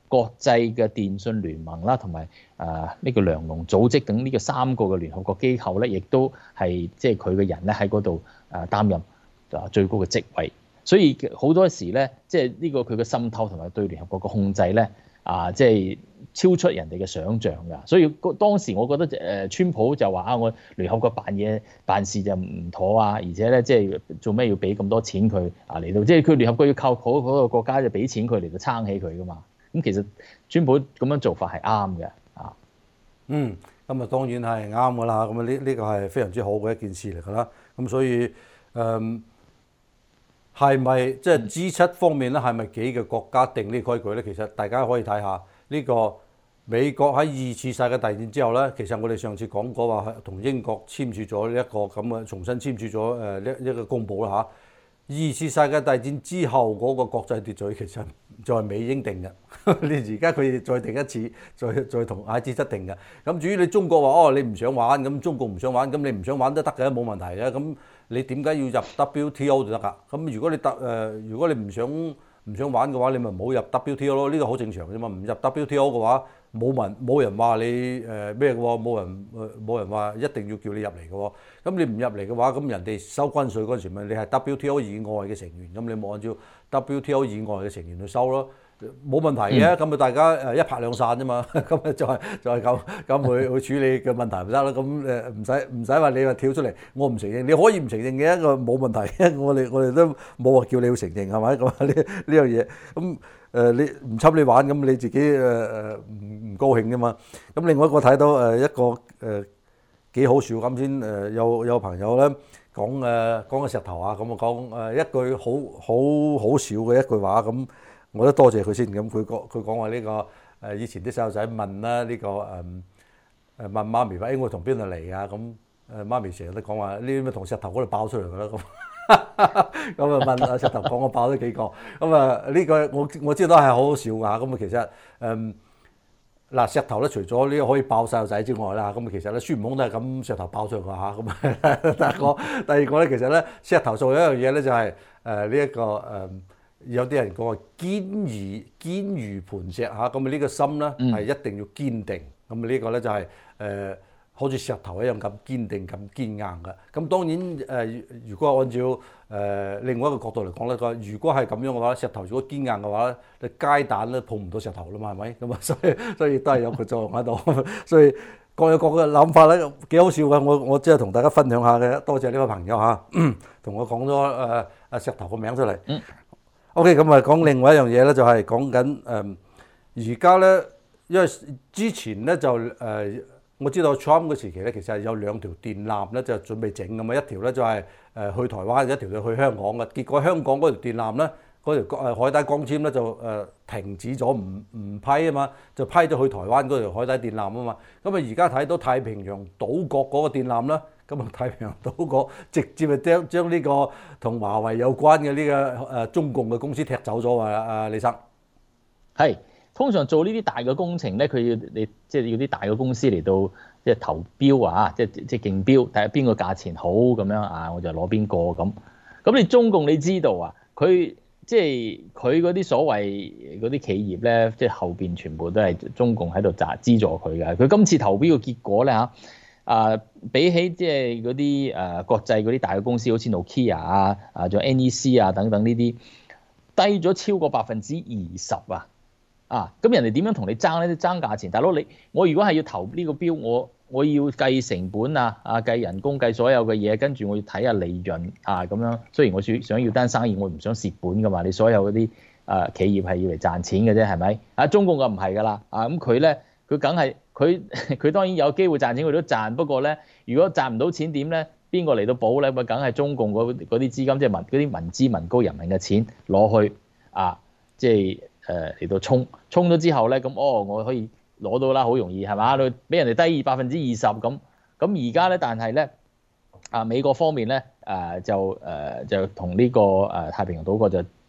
國際嘅電信聯盟啦，同埋誒呢個糧農組織等呢個三個嘅聯合國機構咧，亦都係即係佢嘅人咧喺嗰度誒擔任啊最高嘅職位。所以好多時咧，即係呢個佢嘅滲透同埋對聯合國嘅控制咧，啊，即係超出人哋嘅想像㗎。所以當時我覺得誒，川普就話啊，我聯合國辦嘢辦事就唔妥啊，而且咧即係做咩要俾咁多錢佢啊嚟到，即係佢聯合國要靠嗰嗰個國家就俾錢佢嚟到撐起佢㗎嘛。咁其實川普咁樣做法係啱嘅啊。 嗯，咁啊當然係啱㗎啦。咁啊呢呢個係非常之好嘅一件事嚟㗎啦。咁所以誒。嗯係咪即係 G 七方面咧？係咪幾個國家定呢個規矩咧？其實大家可以睇下呢個美國喺二次世界大戰之後咧，其實我哋上次講過話同英國簽署咗呢一個咁嘅重新簽署咗誒一一個公佈啦嚇。二次世界大戰之後嗰個國際秩序其實就係美英定嘅，你而家佢再定一次，再再同 G 七定嘅。咁至於你中國話哦，你唔想玩，咁中國唔想玩，咁你唔想玩都得嘅，冇問題嘅。咁你點解要入 W T O 就得㗎？咁如果你得誒、呃，如果你唔想唔想玩嘅話，你咪唔好入 W T O 咯。呢個好正常啫嘛。唔入 W T O 嘅話，冇人冇人話你誒咩嘅喎，冇人冇人話一定要叫你入嚟嘅喎。咁你唔入嚟嘅話，咁人哋收關稅嗰陣時咪你係 W T O 以外嘅成員，咁你冇按照 W T O 以外嘅成員去收咯。冇問題嘅，咁咪、嗯、大家誒一拍兩散啫嘛，咁咪就係就係咁咁去去處理嘅問題咪得咯。咁誒唔使唔使話你話跳出嚟，我唔承認，你可以唔承認嘅，一個冇問題嘅。我哋我哋都冇話叫你要承認係咪咁啊？呢呢樣嘢咁誒你唔侵你玩，咁你自己誒誒唔唔高興啫嘛。咁另外一個睇到誒一個誒幾好笑咁先誒有有朋友咧講誒講個石頭啊，咁啊講誒一句好好好笑嘅一句話咁。我都多謝佢先，咁佢講佢講話呢個誒以前啲細路仔問啦，呢個誒誒問媽咪話，誒我從邊度嚟啊？咁誒媽咪成日都講話呢啲咩從石頭嗰度爆出嚟㗎啦咁，咁啊問阿石頭講我爆咗幾個，咁啊呢個我我知道都係好好笑㗎，咁啊其實誒嗱石頭咧除咗呢個可以爆細路仔之外啦，咁啊其實咧孫悟空都係咁石頭爆出嚟㗎嚇，咁啊第一個第二個咧其實咧石頭做一樣嘢咧就係誒呢一個誒。有啲人講話堅如堅如磐石嚇，咁啊呢個心咧係一定要堅定，咁啊呢個咧就係誒好似石頭一樣咁堅定咁堅硬嘅。咁當然誒，如果按照誒另外一個角度嚟講咧，佢如果係咁樣嘅話，石頭如果堅硬嘅話咧，你雞蛋咧碰唔到石頭啦嘛，係咪？咁啊，所以所以都係有個作用喺度。所以各有各嘅諗法咧，幾好笑嘅。我我即係同大家分享下嘅，多謝呢位朋友嚇，同我講咗誒阿石頭個名出嚟。O.K. 咁啊，講另外一樣嘢咧，就係講緊誒而家咧，因為之前咧就誒、呃、我知道 Trump 嘅時期咧，其實係有兩條電纜咧就準備整咁啊，一條咧就係誒去台灣，一條就去香港嘅。結果香港嗰條電纜咧，嗰條誒海底光纖咧就誒停止咗，唔唔批啊嘛，就批咗去台灣嗰條海底電纜啊嘛。咁啊，而家睇到太平洋島國嗰個電纜咧。咁啊，太平洋島國直接係將將呢個同華為有關嘅呢個誒中共嘅公司踢走咗啊！阿李生係通常做呢啲大嘅工程咧，佢要你即係要啲大嘅公司嚟到即係投標啊，即係即係競標，睇下邊個價錢好咁樣啊，我就攞邊個咁。咁你中共你知道啊，佢即係佢嗰啲所謂嗰啲企業咧，即係後邊全部都係中共喺度賺資助佢嘅。佢今次投標嘅結果咧嚇。啊，比起即係嗰啲誒國際嗰啲大嘅公司，好似 Nokia 啊、啊仲有 N E C 啊等等呢啲，低咗超過百分之二十啊！啊，咁人哋點樣同你爭咧？爭價錢，大佬你我如果係要投呢個標，我我要計成本啊、啊計人工、計所有嘅嘢，跟住我要睇下利潤啊咁樣。雖然我想想要單生意，我唔想蝕本噶嘛。你所有嗰啲誒企業係要嚟賺錢嘅啫，係咪？啊，中共就唔係噶啦，啊咁佢咧。佢梗係佢佢當然有機會賺錢，佢都賺。不過咧，如果賺唔到錢點咧？邊個嚟到補咧？咪梗係中共嗰啲資金，即係民嗰啲民脂民膏人民嘅錢攞去啊，即係誒嚟到衝衝咗之後咧，咁哦，我可以攞到啦，好容易係嘛？佢比人哋低百分之二十咁。咁而家咧，但係咧啊，美國方面咧誒、啊、就誒、啊、就同呢個誒太平洋島國就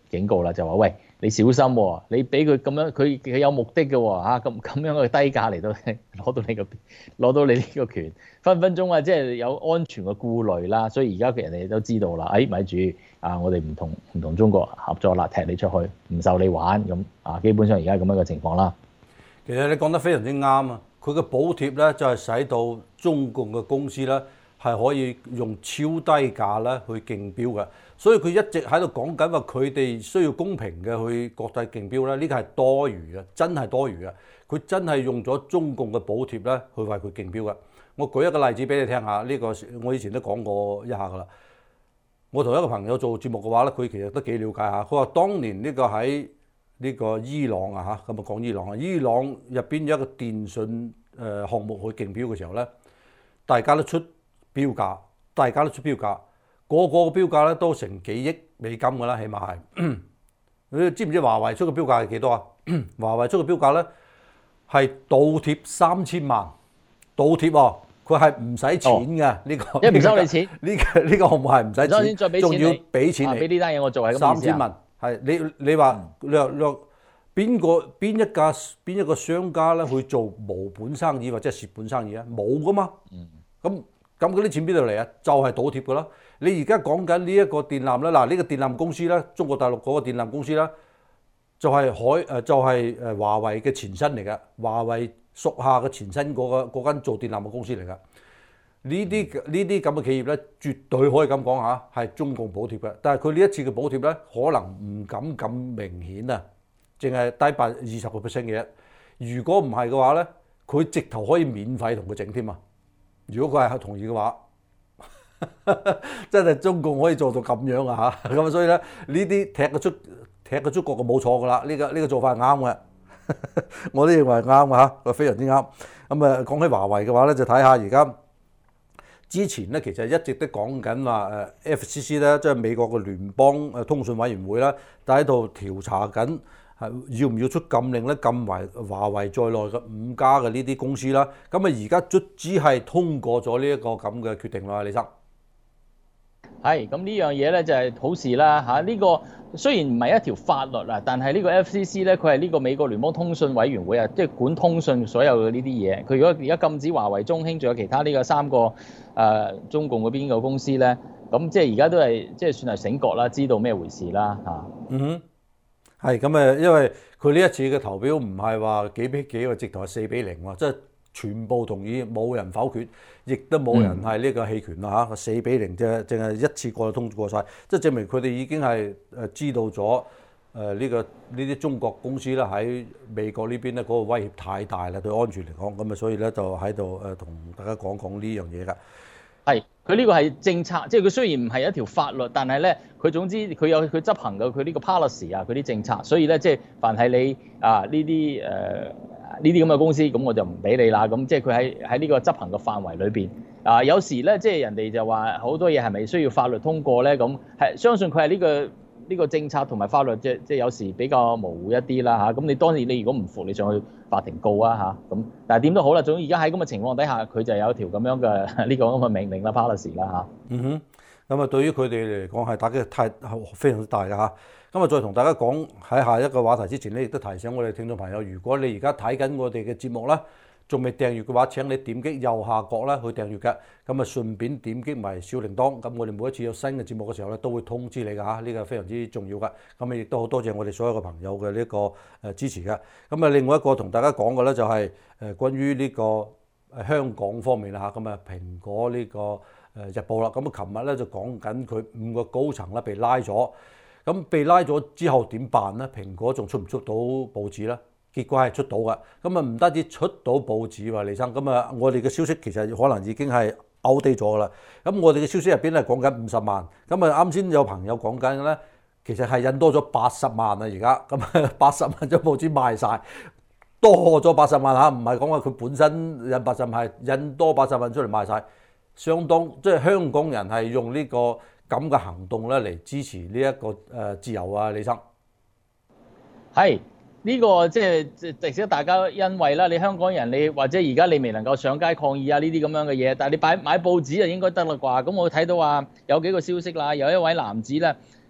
警告啦，就話喂，你小心喎，你俾佢咁樣，佢佢有目的嘅喎嚇，咁咁樣嘅低價嚟到攞到你個攞到你呢個權，分分鐘啊，即係有安全嘅顧慮啦。所以而家人哋都知道啦，誒咪住啊，我哋唔同唔同中國合作啦，踢你出去，唔受你玩咁啊。基本上而家係咁樣嘅情況啦。 其實你講得非常之啱啊！佢嘅補貼咧就係使到中共嘅公司咧係可以用超低價咧去競標嘅，所以佢一直喺度講緊話佢哋需要公平嘅去國際競標咧，呢個係多餘嘅，真係多餘嘅。佢真係用咗中共嘅補貼咧去為佢競標嘅。我舉一個例子俾你聽下，呢個我以前都講過一下噶啦。我同一個朋友做節目嘅話咧，佢其實都幾了解下。佢話當年呢個喺呢個伊朗啊嚇，咁啊講伊朗啊，伊朗入邊有一個電信誒項目去競標嘅時候咧，大家都出標價，大家都出標價，個個嘅標價咧都成幾億美金㗎啦，起碼係。你知唔知華為出嘅標價係幾多啊？華為出嘅標價咧係倒貼三千萬，倒貼喎，佢係唔使錢嘅呢個， 因為唔收你錢。 呢個呢個項目係唔使錢，仲要俾錢你。 俾呢單嘢我做係咁意思啊。 三千萬。係你你話略略邊個邊一家邊一個商家咧去做無本生意或者係蝕本生意啊？冇噶嘛。咁咁嗰啲錢邊度嚟啊？就係倒貼噶啦。你而家講緊呢一個電纜咧，嗱呢個電纜公司咧，中國大陸嗰個電纜公司咧，就係海誒就係誒華為嘅前身嚟㗎。華為屬下嘅前身嗰個嗰間做電纜嘅公司嚟㗎。呢啲呢啲咁嘅企業咧，絕對可以咁講下，係中共補貼嘅。但係佢呢一次嘅補貼咧，可能唔敢咁明顯啊，淨係低百二十個 percent 嘅。如果唔係嘅話咧，佢直頭可以免費同佢整添啊！如果佢係同意嘅話，真係中共可以做到咁樣啊嚇！咁所以咧，呢啲踢個出踢個出國就冇錯㗎啦。呢個呢個做法係啱嘅，我都認為係啱嘅嚇，佢非常之啱。咁啊，講起華為嘅話咧，就睇下而家。之前咧，其實一直都講緊話誒 F C C 咧，即係美國嘅聯邦誒通訊委員會啦，都喺度調查緊係要唔要出禁令咧，禁埋華為在內嘅五家嘅呢啲公司啦。咁啊，而家卒之係通過咗呢一個咁嘅決定啦，李生。 係，咁呢樣嘢咧就係好事啦嚇。呢個雖然唔係一條法律啊，但係呢個 F C C 咧，佢係呢個美國聯邦通訊委員會啊，即係管通訊所有嘅呢啲嘢。佢如果而家禁止華為、中興，仲有其他呢個三個誒、呃、中共嗰邊嘅公司咧，咁即係而家都係即係算係醒覺啦，知道咩回事啦嚇。嗯哼，係咁誒，因為佢呢一次嘅投票唔係話幾比幾，或直頭係四比零喎，即係全部同意，冇人否決，亦都冇人係呢個棄權啦嚇，四比零啫，淨係一次過就通過晒，即係證明佢哋已經係誒知道咗誒呢個呢啲中國公司咧喺美國呢邊咧嗰個威脅太大啦，對安全嚟講，咁啊所以咧就喺度誒同大家講講呢樣嘢㗎。 係，佢呢個係政策，即係佢雖然唔係一條法律，但係咧佢總之佢有佢執行嘅佢呢個 policy 啊，佢啲政策，所以咧即係凡係你啊呢啲誒。呢啲咁嘅公司，咁我就唔俾你啦。咁即係佢喺喺呢個執行嘅範圍裏邊啊。有時咧，即係人哋就話好多嘢係咪需要法律通過咧？咁係相信佢係呢個呢個政策同埋法律，即係即係有時比較模糊一啲啦嚇。咁你當然你如果唔服，你上去法庭告啊嚇。咁但係點都好啦，總之而家喺咁嘅情況底下，佢就有一條咁樣嘅呢個咁嘅命令啦 policy 啦嚇。 嗯哼，咁啊對於佢哋嚟講係打擊太非常之大㗎嚇。咁啊，再同大家講喺下一個話題之前咧，亦都提醒我哋聽眾朋友，如果你而家睇緊我哋嘅節目咧，仲未訂閱嘅話，請你點擊右下角咧去訂閱嘅。咁啊，順便點擊埋小鈴鐺，咁我哋每一次有新嘅節目嘅時候咧，都會通知你㗎嚇。呢個係非常之重要㗎。咁啊，亦都好多謝我哋所有嘅朋友嘅呢個誒支持㗎。咁啊，另外一個同大家講嘅咧就係誒關於呢個誒香港方面啦嚇。咁啊，蘋果呢個誒日報啦，咁啊，琴日咧就講緊佢五個高層咧被拉咗。咁被拉咗之後點辦咧？蘋果仲出唔出到報紙咧？結果係出到嘅。咁啊唔單止出到報紙喎，李生。咁啊，我哋嘅消息其實可能已經係 outdate 咗啦。咁我哋嘅消息入邊係講緊五十萬。咁啊啱先有朋友講緊咧，其實係印多咗八十萬啊！而家咁啊八十萬張報紙賣晒，多咗八十萬嚇，唔係講話佢本身印八十萬，係印多八十萬出嚟賣晒，相當即係香港人係用呢個咁嘅行動咧嚟支持呢一個誒自由啊，李生。係呢個即係即係使大家欣慰啦。你香港人你或者而家你未能夠上街抗議啊呢啲咁樣嘅嘢，但係你買買報紙就應該得啦啩。咁我睇到話有幾個消息啦，有一位男子咧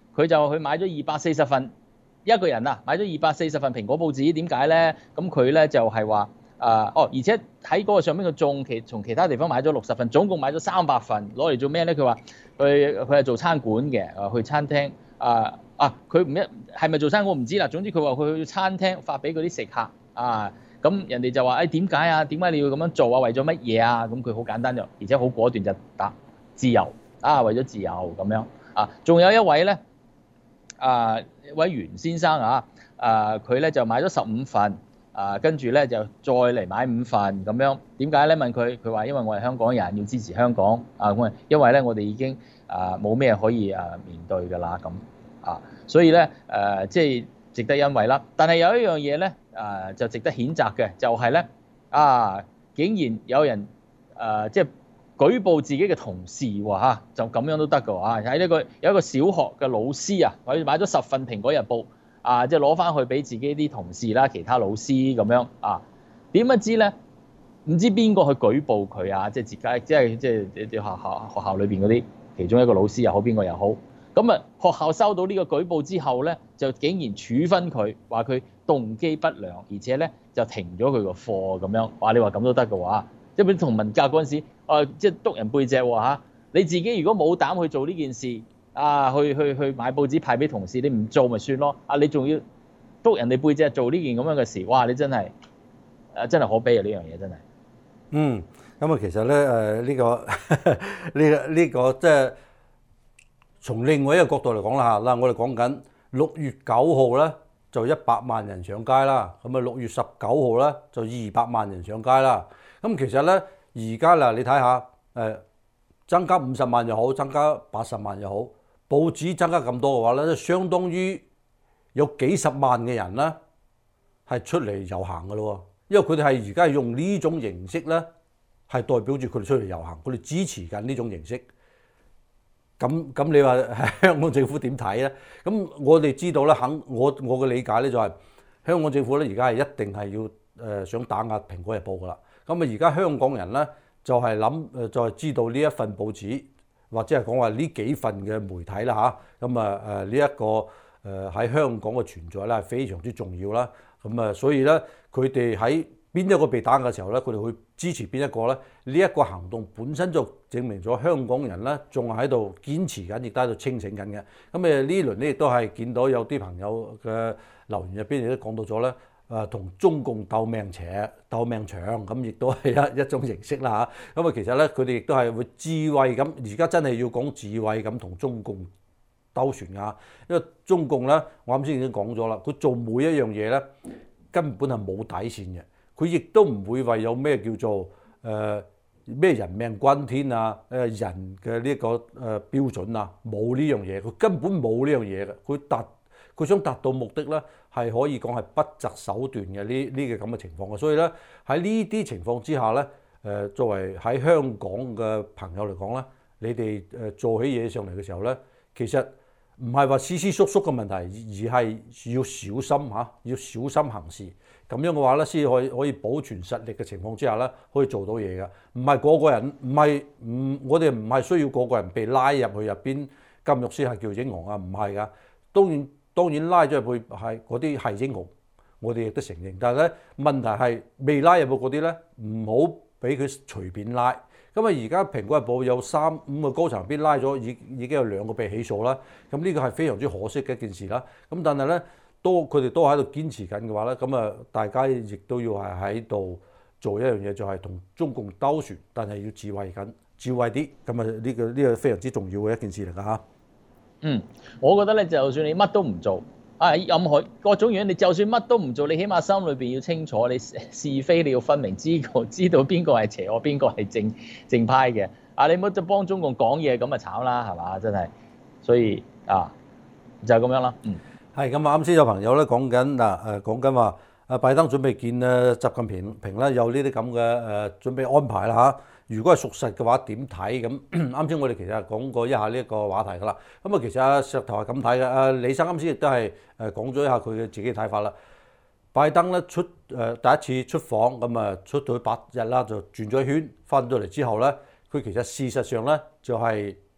佢就去買咗二百四十份，一個人啊買咗二百四十份蘋果報紙，點解咧？咁佢咧就係話啊哦，而且喺嗰個上面佢仲其從其他地方買咗六十份，總共買咗三百份，攞嚟做咩咧？佢話佢佢係做餐館嘅，啊去餐廳啊啊佢唔一係咪做餐館我唔知啦，總之佢話佢去餐廳發俾嗰啲食客啊。咁人哋就話誒點解啊？點解你要咁樣做啊？為咗乜嘢啊？咁佢好簡單就，而且好果斷就答自由啊，為咗自由咁樣啊。仲有一位咧啊，一位袁先生啊，啊佢咧就買咗十五份啊，跟住咧就再嚟買五份咁樣。點解咧？問佢，佢話因為我係香港人，要支持香港啊。咁因為咧我哋已經啊冇咩可以啊面對㗎啦咁啊，所以咧誒即係值得欣慰啦。但係有一樣嘢咧。誒、呃、就值得譴責嘅，就係、是、咧啊，竟然有人誒、呃、即係舉報自己嘅同事喎、啊、就咁樣都得㗎喎。喺呢個有一個小學嘅老師啊，佢買咗十份《蘋果日報》啊，即係攞翻去俾自己啲同事啦、其他老師咁樣啊。點不知咧？唔知邊個去舉報佢啊？即係自己，即係即係啲學校學校裏邊嗰啲其中一個老師又好，邊個又好。咁啊，學校收到呢個舉報之後咧，就竟然處分佢，話佢動機不良，而且咧就停咗佢個課咁樣。哇！你話咁都得嘅話，即係同文革嗰陣時，啊，即係督人背脊喎嚇。你自己如果冇膽去做呢件事，啊，去去去買報紙派俾同事，你唔做咪算咯。啊，你仲要督人哋背脊做呢件咁樣嘅事，哇！你真係誒真係可悲啊！呢樣嘢真係。 嗯，咁啊，其實咧誒呢個呢個呢個即係。從另外一個角度嚟講啦嚇，嗱我哋講緊六月九號咧就一百萬人上街啦，咁啊六月十九號咧就二百萬人上街啦。咁其實咧而家嗱你睇下誒增加五十萬又好，增加八十萬又好，報紙增加咁多嘅話咧，相當於有幾十萬嘅人咧係出嚟遊行嘅咯。因為佢哋係而家係用呢種形式咧，係代表住佢哋出嚟遊行，佢哋支持緊呢種形式。咁咁你話香港政府點睇咧？咁我哋知道咧，肯我我嘅理解咧就係香港政府咧而家係一定係要誒想打壓《蘋果日報》噶啦。咁啊而家香港人咧就係諗誒，就係知道呢一份報紙或者係講話呢幾份嘅媒體啦嚇。咁啊誒呢一個誒喺香港嘅存在咧係非常之重要啦。咁啊所以咧佢哋喺邊一個被打嘅時候咧，佢哋會支持邊一個咧？呢一個行動本身就證明咗香港人咧仲喺度堅持緊，亦都喺度清醒緊嘅。咁誒呢輪咧亦都係見到有啲朋友嘅留言入邊亦都講到咗咧，誒同中共鬥命長、鬥命長，咁亦都係一一種形式啦嚇。咁啊其實咧佢哋亦都係會智慧咁，而家真係要講智慧咁同中共鬥旋啊！因為中共咧，我啱先已經講咗啦，佢做每一樣嘢咧根本係冇底線嘅。佢亦都唔會為有咩叫做誒咩、呃、人命關天啊，誒人嘅呢個誒標準啊，冇呢樣嘢，佢根本冇呢樣嘢嘅。佢達佢想達到目的咧，係可以講係不擇手段嘅呢呢個咁嘅情況嘅。所以咧喺呢啲情況之下咧，誒、呃、作為喺香港嘅朋友嚟講咧，你哋誒做起嘢上嚟嘅時候咧，其實唔係話斯斯縮縮嘅問題，而係要小心嚇，要小心行事。咁樣嘅話咧，先可以可以保存實力嘅情況之下咧，可以做到嘢嘅。唔係個個人，唔係唔我哋唔係需要個個人被拉入去入邊監獄先係叫英雄啊，唔係噶。當然當然拉咗入去係嗰啲係英雄，我哋亦都承認。但係咧問題係未拉入去嗰啲咧，唔好俾佢隨便拉。咁啊而家蘋果日報有三五個高層邊拉咗，已已經有兩個被起訴啦。咁呢個係非常之可惜嘅一件事啦。咁但係咧。都佢哋都喺度堅持緊嘅話咧，咁啊大家亦都要係喺度做一樣嘢，就係同中共鬥旋，但係要智慧緊，智慧啲，咁啊呢個呢個非常之重要嘅一件事嚟㗎嚇。嗯， 我覺得咧，就算你乜都唔做，啊任何各種原因，你就算乜都唔做，你起碼心裏邊要清楚，你是非你要分明，知道知道邊個係邪惡，邊個係正正派嘅。啊，你唔好就幫中共講嘢，咁啊慘啦，係嘛？真係，所以啊就係咁樣啦。嗯。 係咁啊！啱先有朋友咧講緊嗱誒講緊話，啊拜登準備見啊習近平平咧有呢啲咁嘅誒準備安排啦嚇。如果係屬實嘅話，點睇咁？啱先我哋其實講過一下呢一個話題噶啦。咁啊，其實阿石頭係咁睇嘅。阿李生啱先亦都係誒講咗一下佢嘅自己睇法啦。拜登咧出誒第一次出訪，咁啊出到八日啦，就轉咗圈，翻咗嚟之後咧，佢其實事實上咧就係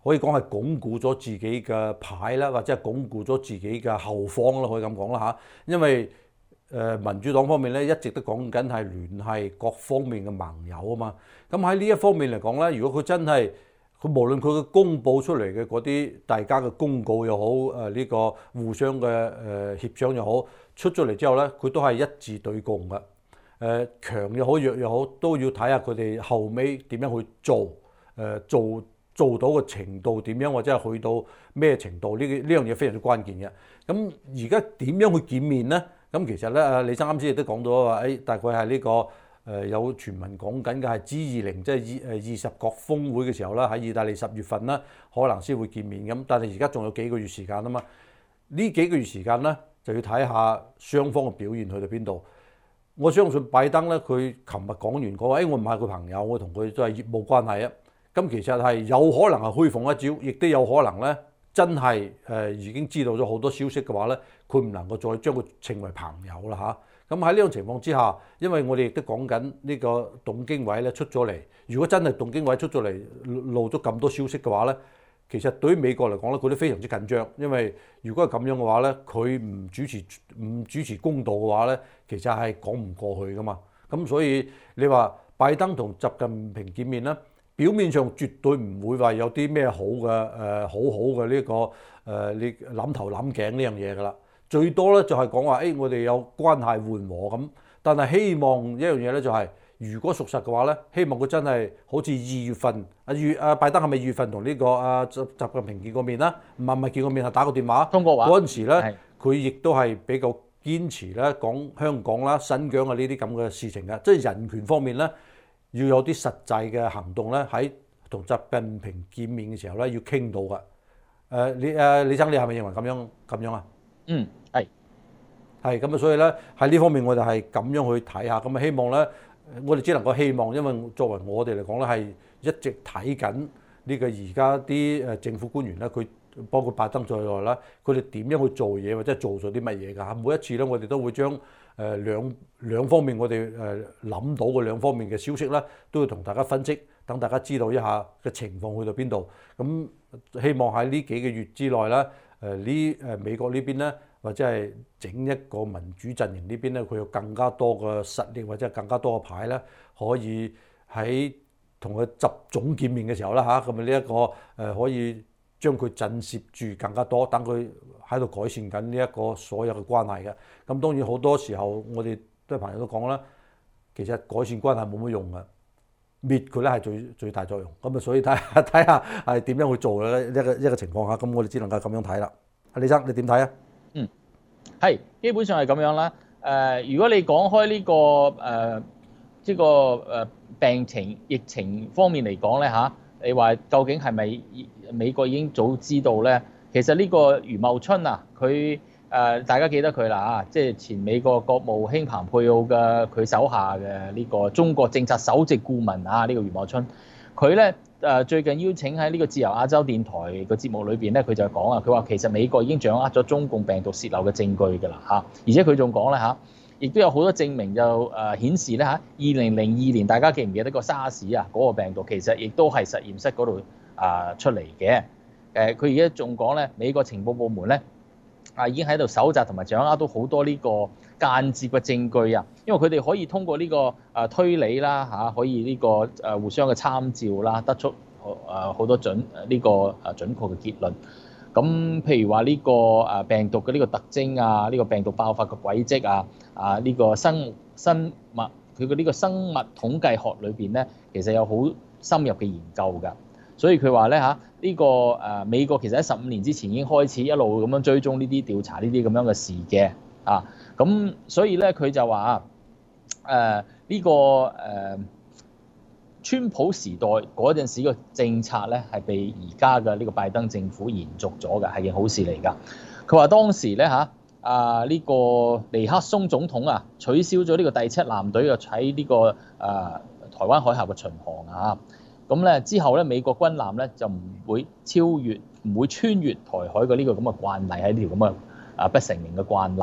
可以講係鞏固咗自己嘅牌啦，或者係鞏固咗自己嘅後方啦，可以咁講啦嚇。因為誒民主黨方面咧一直都講緊係聯繫各方面嘅盟友啊嘛。咁喺呢一方面嚟講咧，如果佢真係佢無論佢嘅公佈出嚟嘅嗰啲大家嘅公告又好，誒呢個互相嘅誒協商又好，出咗嚟之後咧，佢都係一致對共嘅。誒強又好，弱又好，都要睇下佢哋後尾點樣去做，誒做做到嘅程度點樣，或者係去到咩程度呢？呢樣嘢非常之關鍵嘅。咁而家點樣去見面咧？咁其實咧，阿李生啱先亦都講到話，誒大概係呢個誒有傳聞講緊嘅係 G 二十，即係二誒二十國峰會嘅時候啦，喺意大利十月份啦，可能先會見面咁。但係而家仲有幾個月時間啊嘛，呢幾個月時間咧就要睇下雙方嘅表現去到邊度。我相信拜登咧，佢琴日講完講話，誒我唔係佢朋友，我同佢都係業務關係啊。咁其實係有可能係虛晃一招，亦都有可能咧，真係誒、呃、已經知道咗好多消息嘅話咧，佢唔能夠再將佢稱為朋友啦嚇。咁喺呢種情況之下，因為我哋亦都講緊呢個董經緯咧出咗嚟，如果真係董經緯出咗嚟露咗咁多消息嘅話咧，其實對於美國嚟講咧，佢都非常之緊張，因為如果係咁樣嘅話咧，佢唔主持唔主持公道嘅話咧，其實係講唔過去噶嘛。咁所以你話拜登同習近平見面咧，表面上絕對唔會話有啲咩好嘅誒、呃、好好嘅呢、這個誒、呃、你諗頭諗頸呢樣嘢噶啦，最多咧就係講話誒我哋有關係緩和咁，但係希望一樣嘢咧就係、是。如果屬實嘅話咧，希望佢真係好似二月份阿月阿拜登係咪二月份同呢個阿習習近平見過面啦？唔係唔係見過面，係打過電話。 通過話嗰陣時咧，佢亦都係比較堅持咧講香港啦、新疆啊呢啲咁嘅事情嘅，即係人權方面咧要有啲實際嘅行動咧，喺同習近平見面嘅時候咧要傾到嘅。誒你誒李生，你係咪認為咁樣咁樣啊？ 嗯，係係咁啊，所以咧喺呢方面我哋係咁樣去睇下，咁啊希望咧。我哋只能夠希望，因為作為我哋嚟講咧，係一直睇緊呢個而家啲誒政府官員咧，佢包括拜登在內啦，佢哋點樣去做嘢或者做咗啲乜嘢㗎嚇？每一次咧，我哋都會將誒兩兩方面我哋誒諗到嘅兩方面嘅消息咧，都要同大家分析，等大家知道一下嘅情況去到邊度。咁希望喺呢幾個月之內咧，誒呢誒美國呢邊咧。或者係整一個民主陣營呢邊咧，佢有更加多嘅實力，或者係更加多嘅牌咧，可以喺同佢習總見面嘅時候啦嚇，咁啊呢一個誒可以將佢震懾住更加多，等佢喺度改善緊呢一個所有嘅關係嘅。咁當然好多時候我哋都係朋友都講啦，其實改善關係冇乜用嘅，滅佢咧係最最大作用。咁啊，所以睇下睇下係點樣去做咧一個一個情況下，咁我哋只能夠咁樣睇啦。阿李生，你點睇啊？ 嗯，係基本上係咁樣啦。誒、呃，如果你講開呢、這個誒，呢、呃這個誒病情疫情方面嚟講咧嚇，你話究竟係咪美國已經早知道咧？其實呢個余茂春啊，佢誒、呃、大家記得佢啦嚇，即係前美國國務卿蓬佩奧嘅佢手下嘅呢個中國政策首席顧問啊，呢、這個余茂春，佢咧。誒最近邀請喺呢個自由亞洲電台個節目裏邊咧，佢就講啊，佢話其實美國已經掌握咗中共病毒泄漏嘅證據㗎啦嚇，而且佢仲講咧嚇，亦都有好多證明就誒顯示咧嚇，二零零二年大家記唔記得個沙士啊嗰個病毒其實亦都係實驗室嗰度啊出嚟嘅。誒佢而家仲講咧，美國情報部門咧啊已經喺度搜集同埋掌握到好多呢個間接嘅證據啊，因為佢哋可以通過呢個誒推理啦嚇，可以呢個誒互相嘅參照啦，得出誒好多準呢個誒準確嘅結論。咁譬如話呢個誒病毒嘅呢個特徵啊，呢個病毒爆發嘅軌跡啊，啊呢個生生物佢嘅呢個生物統計學裏邊咧，其實有好深入嘅研究㗎。所以佢話咧嚇，呢個誒美國其實喺十五年之前已經開始一路咁樣追蹤呢啲調查呢啲咁樣嘅事嘅啊。咁所以咧，佢就話誒呢個誒、呃、川普時代嗰陣時嘅政策咧，係被而家嘅呢個拜登政府延續咗嘅，係件好事嚟㗎。佢話當時咧嚇啊呢、呢個尼克松總統啊，取消咗呢個第七艦隊嘅喺呢個誒、呃、台灣海峽嘅巡航啊。咁咧之後咧，美國軍艦咧就唔會超越，唔會穿越台海嘅呢個咁嘅慣例，喺呢條咁嘅啊不成名嘅慣例。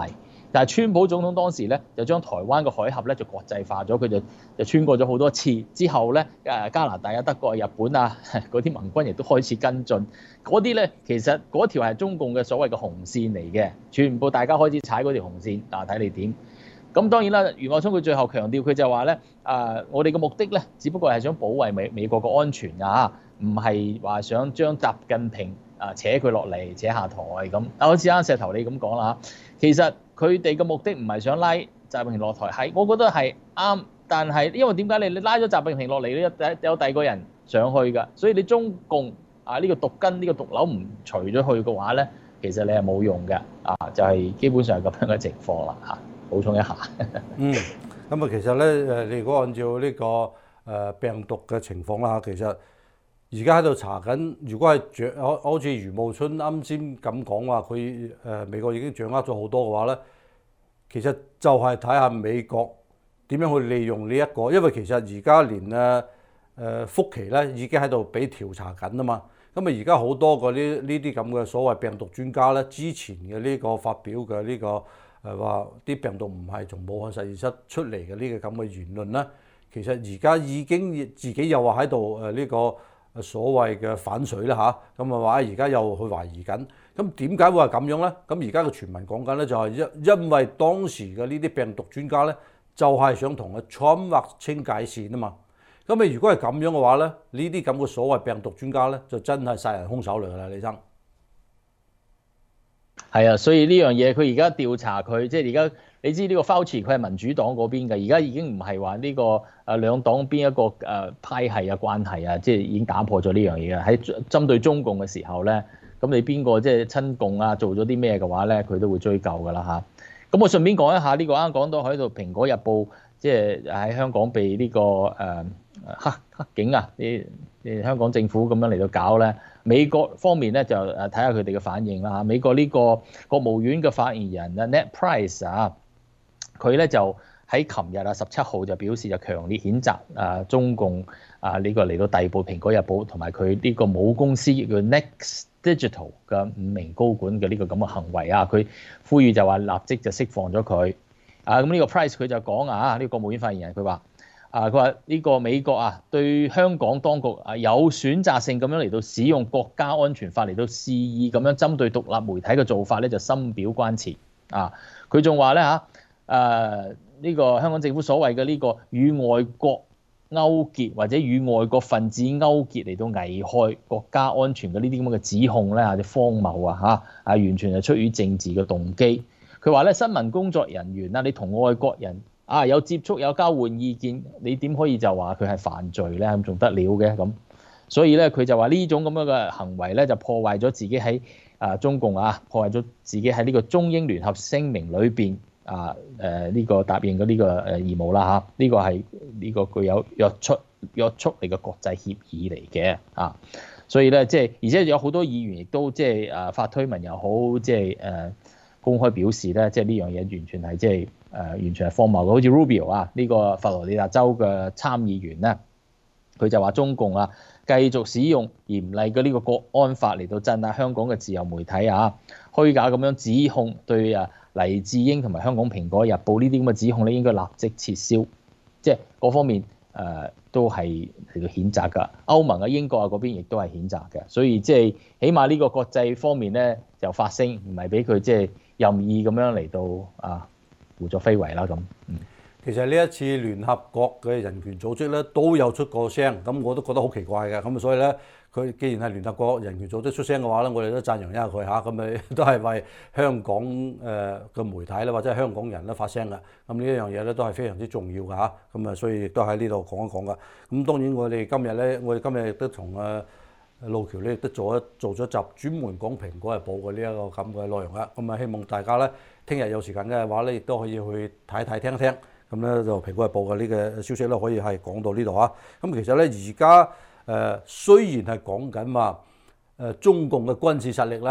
但係川普總統當時咧就將台灣嘅海峽咧就國際化咗，佢就就穿過咗好多次。之後咧誒加拿大啊、德國啊、日本啊嗰啲盟軍亦都開始跟進。嗰啲咧其實嗰條係中共嘅所謂嘅紅線嚟嘅，全部大家開始踩嗰條紅線，啊睇你點。咁當然啦，余茂聰佢最後強調佢就話咧誒，我哋嘅目的咧只不過係想保衛美美國嘅安全啊，唔係話想將習近平啊扯佢落嚟扯下台咁。啊，好似啱石頭你咁講啦，其實佢哋嘅目的唔係想拉習近平落台，係我覺得係啱，但係因為點解你你拉咗習近平落嚟，你有有第二個人上去㗎，所以你中共啊呢個毒根呢個毒瘤唔除咗去嘅話咧，其實你係冇用嘅啊，就係基本上係咁樣嘅情況啦嚇。補充一下。 嗯，咁啊，其實咧誒，你如果按照呢個誒病毒嘅情況啦，其實而家喺度查緊，如果係掌好好似余茂春啱先咁講話，佢誒美國已經掌握咗好多嘅話咧，其實就係睇下美國點樣去利用呢一個，因為其實而家連誒誒福奇咧已經喺度俾調查緊啊嘛。咁啊，而家好多個呢呢啲咁嘅所謂病毒專家咧，之前嘅呢個發表嘅呢個。誒話啲病毒唔係從武漢實驗室出嚟嘅呢個咁嘅言論咧，其實而家已經自己又話喺度誒呢個所謂嘅反水啦嚇，咁啊話而家又去懷疑緊，咁點解會係咁樣咧？咁而家嘅傳聞講緊咧就係因因為當時嘅呢啲病毒專家咧，就係想同阿 Trump 劃清界線啊嘛。咁你如果係咁樣嘅話咧，呢啲咁嘅所謂病毒專家咧，就真係殺人兇手嚟㗎啦，李生。 係啊，所以呢樣嘢佢而家調查佢，即係而家你知呢個 Fauci 佢係民主黨嗰邊嘅，而家已經唔係話呢個誒兩黨邊一個誒派系啊關係啊，即係已經打破咗呢樣嘢啊。喺針對中共嘅時候咧，咁你邊個即係親共啊做咗啲咩嘅話咧，佢都會追究㗎啦嚇。咁我順便講一下呢個啱講到喺度《蘋果日報》，即係喺香港被呢個誒黑黑警啊，啲誒香港政府咁樣嚟到搞咧。美國方面咧就誒睇下佢哋嘅反應啦嚇。美國呢個國務院嘅發言人啊 Ned Price 啊，佢咧就喺琴日啊十七號就表示就強烈譴責啊中共啊呢個嚟到逮捕蘋果日報同埋佢呢個母公司叫 Next Digital 嘅五名高管嘅呢個咁嘅行為啊，佢呼籲就話立即就釋放咗佢啊。咁呢個 Price 佢就講啊，呢個國務院發言人佢話。啊！佢話呢個美國啊，對香港當局啊有選擇性咁樣嚟到使用國家安全法嚟到肆意咁樣針對獨立媒體嘅做法咧，就深表關切。啊！佢仲話咧嚇，誒呢個香港政府所謂嘅呢個與外國勾結或者與外國分子勾結嚟到危害國家安全嘅呢啲咁嘅指控咧，就荒謬啊嚇！啊，完全係出於政治嘅動機。佢話咧，新聞工作人員啊，你同外國人啊有接觸有交換意見，你點可以就話佢係犯罪咧？咁仲得了嘅咁？所以咧，佢就話呢種咁樣嘅行為咧，就破壞咗自己喺啊中共啊，破壞咗自己喺呢個中英聯合聲明裏邊啊誒呢個答應嘅呢個誒義務啦嚇。呢個係呢個具有約束約束力嘅國際協議嚟嘅啊。所以咧，即係而且有好多議員亦都即係誒發推文又好，即係誒公開表示咧，即係呢樣嘢完全係即係。誒、呃、完全係荒謬嘅，好似 Rubio 啊，呢、這個佛羅里達州嘅參議員咧，佢就話中共啊繼續使用嚴厲嘅呢個國安法嚟到鎮壓香港嘅自由媒體啊，虛假咁樣指控對啊黎智英同埋香港蘋果日報呢啲咁嘅指控咧，應該立即撤銷，即係嗰方面誒、呃、都係嚟到譴責㗎。歐盟啊、英國啊嗰邊亦都係譴責嘅，所以即係起碼呢個國際方面咧就發聲，唔係俾佢即係任意咁樣嚟到啊。胡作非為啦咁。嗯， 其實呢一次聯合國嘅人權組織咧都有出過聲，咁我都覺得好奇怪嘅。咁所以咧，佢既然係聯合國人權組織出聲嘅話咧，我哋都讚揚一下佢嚇。咁咪都係為香港誒嘅媒體咧，或者係香港人咧發聲嘅。咁呢一樣嘢咧都係非常之重要嘅嚇。咁啊，所以亦都喺呢度講一講噶。咁當然我哋今日咧，我哋今日亦都同誒路橋咧亦都做一做咗集專門講蘋果日報嘅呢一個咁嘅內容啦。咁啊，希望大家咧聽日有時間嘅話咧，亦都可以去睇睇聽一聽。咁咧就蘋果日報嘅呢個消息咧，可以係講到呢度啊。咁其實咧而家誒雖然係講緊話誒中共嘅軍事實力咧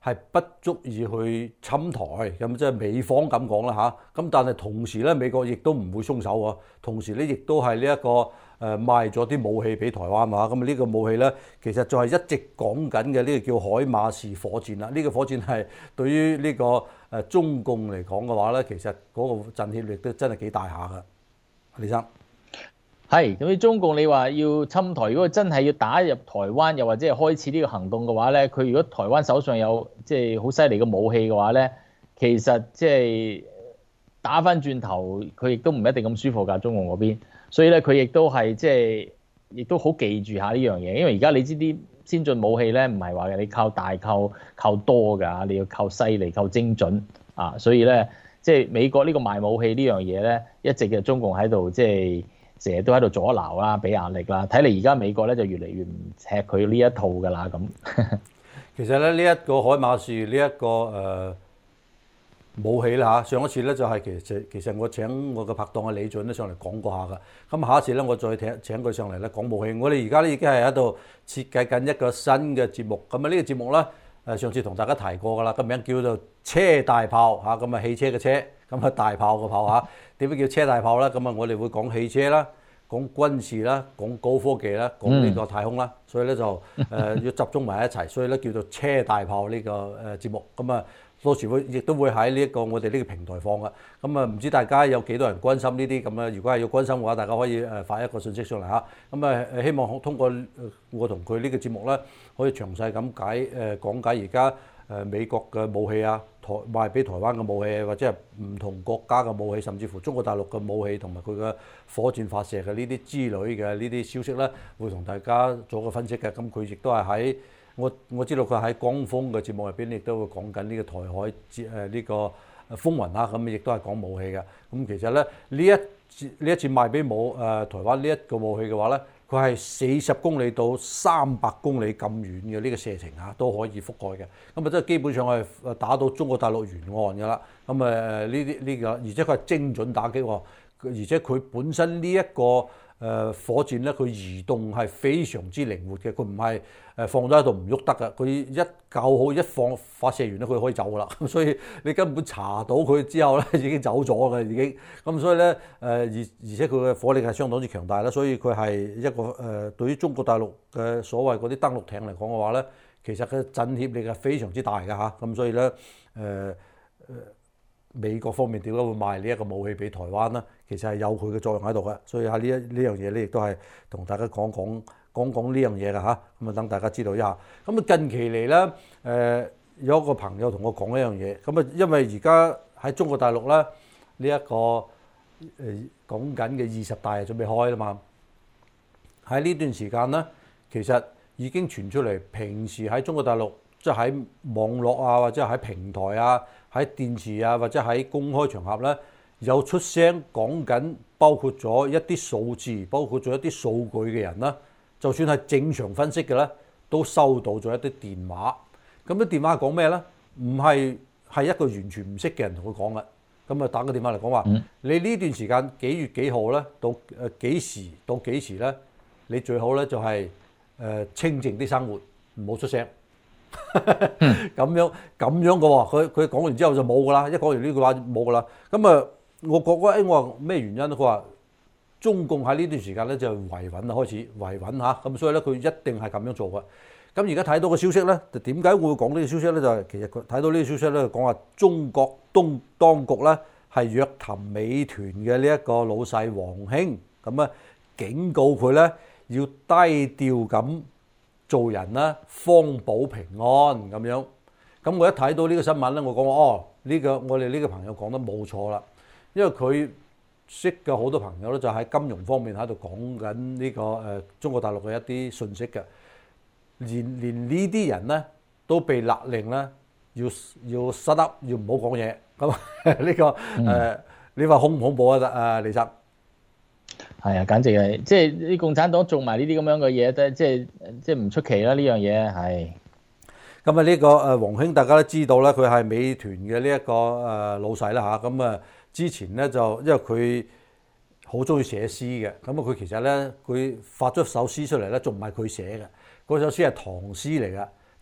係不足以去侵台，咁即係美方咁講啦嚇。咁但係同時咧，美國亦都唔會鬆手喎。同時咧，亦都係呢一個誒、呃、賣咗啲武器俾台灣嚇。咁呢個武器咧，其實就係一直講緊嘅呢個叫海馬士火箭啦。呢、這個火箭係對於呢、這個誒、呃、中共嚟講嘅話咧，其實嗰個震懾力都真係幾大下㗎。李生。 係咁，你中共你話要侵台，如果真係要打入台灣，又或者係開始呢個行動嘅話咧，佢如果台灣手上有即係好犀利嘅武器嘅話咧，其實即係打翻轉頭，佢亦都唔一定咁舒服㗎，中共嗰邊。所以咧，佢亦都係即係亦都好記住下呢樣嘢，因為而家你知啲先進武器咧，唔係話你靠大靠靠多㗎，你要靠犀利、靠精準啊。所以咧，即係美國呢個賣武器呢樣嘢咧，一直嘅中共喺度即係。成日都喺度阻撓啦，俾壓力啦。睇嚟而家美國咧就越嚟越唔吃佢呢一套㗎啦咁。 其實咧呢一個海馬士呢一個誒、呃、武器啦嚇，上一次咧就係其實其實我請我嘅拍檔阿李俊咧上嚟講過下㗎。咁下一次咧我再請請佢上嚟咧講武器。我哋而家咧已經係喺度設計緊一個新嘅節目。咁啊呢個節目咧誒上次同大家提過㗎啦，個名叫做車大炮嚇，咁啊汽車嘅車，咁啊大炮嘅炮嚇。點解叫車大炮咧？咁啊我哋會講汽車啦。講軍事啦，講高科技啦，講呢個太空啦，所以咧就誒、呃、要集中埋一齊，所以咧叫做車大炮呢個誒節目。咁啊到時會亦都會喺呢一個我哋呢個平台放嘅。咁啊唔知大家有幾多人關心呢啲咁啊？如果係要關心嘅話，大家可以誒發一個信息上嚟嚇。咁啊希望通過我同佢呢個節目咧，可以詳細咁解誒講解而家誒美國嘅武器啊，台賣俾台灣嘅武器，或者係唔同國家嘅武器，甚至乎中國大陸嘅武器同埋佢嘅火箭發射嘅呢啲之類嘅呢啲消息咧，會同大家做個分析嘅。咁佢亦都係喺我我知道佢喺江峰嘅節目入邊，亦都會講緊呢個台海節誒呢個風雲啦。咁亦都係講武器嘅。咁其實咧呢一呢一次賣俾武誒台灣呢一個武器嘅話咧，佢係四十公里到三百公里咁遠嘅呢個射程嚇都可以覆蓋嘅，咁啊即係基本上係打到中國大陸沿岸㗎啦。咁誒呢啲呢個，而且佢係精準打擊喎，而且佢本身呢一個誒火箭咧，佢移動係非常之靈活嘅，佢唔係誒放咗喺度唔喐得㗎，佢一校好一放發射完咧，佢可以走㗎啦。咁所以你根本查到佢之後咧，已經走咗㗎已經。咁所以咧誒而而且佢嘅火力係相當之強大啦，所以佢係一個誒、呃、對於中國大陸嘅所謂嗰啲登陸艇嚟講嘅話咧，其實佢震懾力係非常之大㗎嚇。咁所以咧誒誒。呃美國方面點解會賣呢一個武器俾台灣呢？其實係有佢嘅作用喺度嘅，所以喺呢一呢樣嘢咧，亦都係同大家講講講講呢樣嘢㗎嚇。咁啊，等大家知道一下。咁啊，近期嚟咧，誒、呃、有一個朋友同我講一樣嘢。咁啊，因為而家喺中國大陸咧，呢、這、一個誒、呃、講緊嘅二十大係準備開啦嘛。喺呢段時間咧，其實已經傳出嚟，平時喺中國大陸即係喺網絡啊，或者喺平台啊。喺電視啊，或者喺公開場合咧，有出聲講緊，包括咗一啲數字，包括咗一啲數據嘅人啦。就算係正常分析嘅咧，都收到咗一啲電話。咁啲電話講咩咧？唔係係一個完全唔識嘅人同佢講嘅。咁啊打個電話嚟講話，嗯、你呢段時間幾月幾號咧？到誒幾時到幾時咧？你最好咧就係、是、誒、呃、清靜啲生活，唔好出聲。咁樣咁樣嘅喎，佢佢講完之後就冇㗎啦，一講完呢句話冇㗎啦。咁啊，我覺得誒，我話咩原因咧？佢話中共喺呢段時間咧就維穩啦，開始維穩嚇，咁所以咧佢一定係咁樣做嘅。咁而家睇到個消息咧，就點解會講呢個消息咧？就係、是、其實佢睇到呢個消息咧，講話中國東當局咧係約談美團嘅呢一個老細王興，咁啊警告佢咧要低調咁做人啦，方保平安咁樣。咁我一睇到呢個新聞咧，我講哦，呢、這個我哋呢個朋友講得冇錯啦，因為佢識嘅好多朋友咧，就喺金融方面喺度講緊呢個誒、呃、中國大陸嘅一啲信息嘅，連連呢啲人咧都被勒令咧要要失得，要唔好講嘢。咁呢、這個誒、嗯呃，你話恐唔恐怖啊？啊，李生？ 係啊，簡直係即係啲共產黨做埋呢啲咁樣嘅嘢，都即係即係唔出奇啦。呢樣嘢係咁啊，呢個誒王興大家都知道啦，佢係美團嘅呢一個誒老細啦嚇。咁啊，之前咧就因為佢好中意寫詩嘅，咁啊佢其實咧佢發咗首詩出嚟咧，仲唔係佢寫嘅，嗰首詩係唐詩嚟嘅。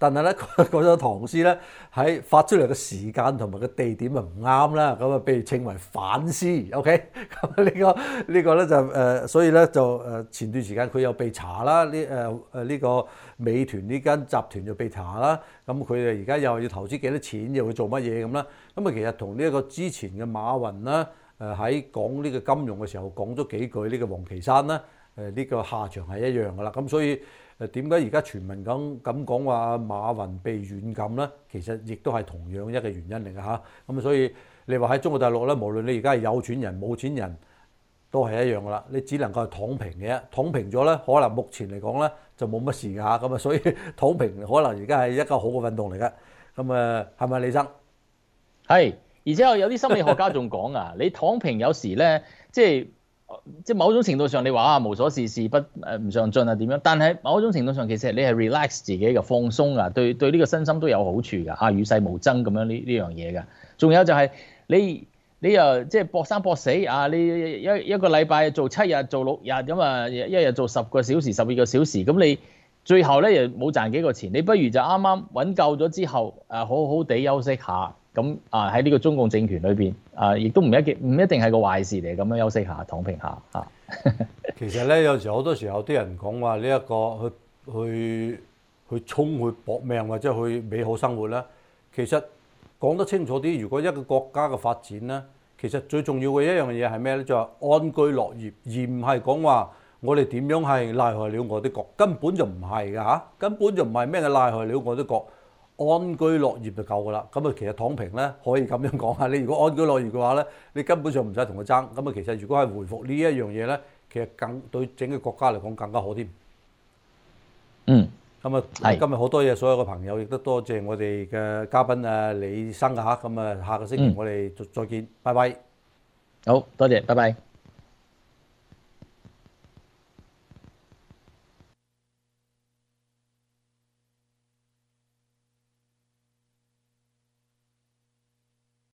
但係咧嗰首唐詩咧喺發出嚟嘅時間同埋個地點啊唔啱啦，咁啊被稱為反詩 ，OK？ 咁呢、這個呢、這個咧就誒、呃，所以咧就誒前段時間佢又被查啦，呢誒誒呢個美團呢間集團就被查啦，咁佢哋而家又要投資幾多錢，又要做乜嘢咁啦？咁啊其實同呢一個之前嘅馬雲啦，誒喺講呢個金融嘅時候講咗幾句呢個王岐山啦，誒、這、呢個下場係一樣噶啦，咁所以。誒點解而家傳聞咁咁講話馬雲被軟禁咧？其實亦都係同樣一個原因嚟嘅嚇。咁所以你話喺中國大陸咧，無論你而家係有錢人冇錢人，都係一樣噶啦。你只能夠係躺平嘅，躺平咗咧，可能目前嚟講咧就冇乜事㗎嚇。咁啊，所以躺平可能而家係一個好嘅運動嚟嘅。咁啊，係咪李生？ 係，而且有啲心理學家仲講啊，你躺平有時咧，即係。即係某種程度上，你話啊無所事事不誒唔上進啊點樣？但係某種程度上，其實你係 relax 自己嘅放鬆啊，對對呢個身心都有好處㗎嚇，與世無爭咁樣呢呢樣嘢㗎。仲有就係你你又即係搏生搏死啊！你一一個禮拜做七日做六日咁啊，一日做十個小時、十二個小時，咁你最後咧又冇賺幾個錢，你不如就啱啱揾夠咗之後誒，好好地休息下。咁啊喺呢個中共政權裏邊啊，亦都唔一定唔一定係個壞事嚟，咁樣休息下、躺平下嚇。 其實咧，有時好多時候啲人講話呢一個去去去衝去搏命或者去美好生活咧，其實講得清楚啲。如果一個國家嘅發展咧，其實最重要嘅一樣嘢係咩咧？就係安居樂業，而唔係講話我哋點樣係賴害了我的國，根本就唔係㗎嚇，根本就唔係咩嘅賴害了我的國。安居樂業就夠㗎啦，咁啊其實躺平咧可以咁樣講下。你如果安居樂業嘅話咧，你根本上唔使同佢爭。咁啊其實如果係回復呢一樣嘢咧，其實更對整個國家嚟講更加好添。 嗯， 咁啊今日好多謝所有嘅朋友，亦都多謝我哋嘅嘉賓啊李生㗎嚇。咁啊下個星期我哋再見，拜拜。 好多謝，拜拜。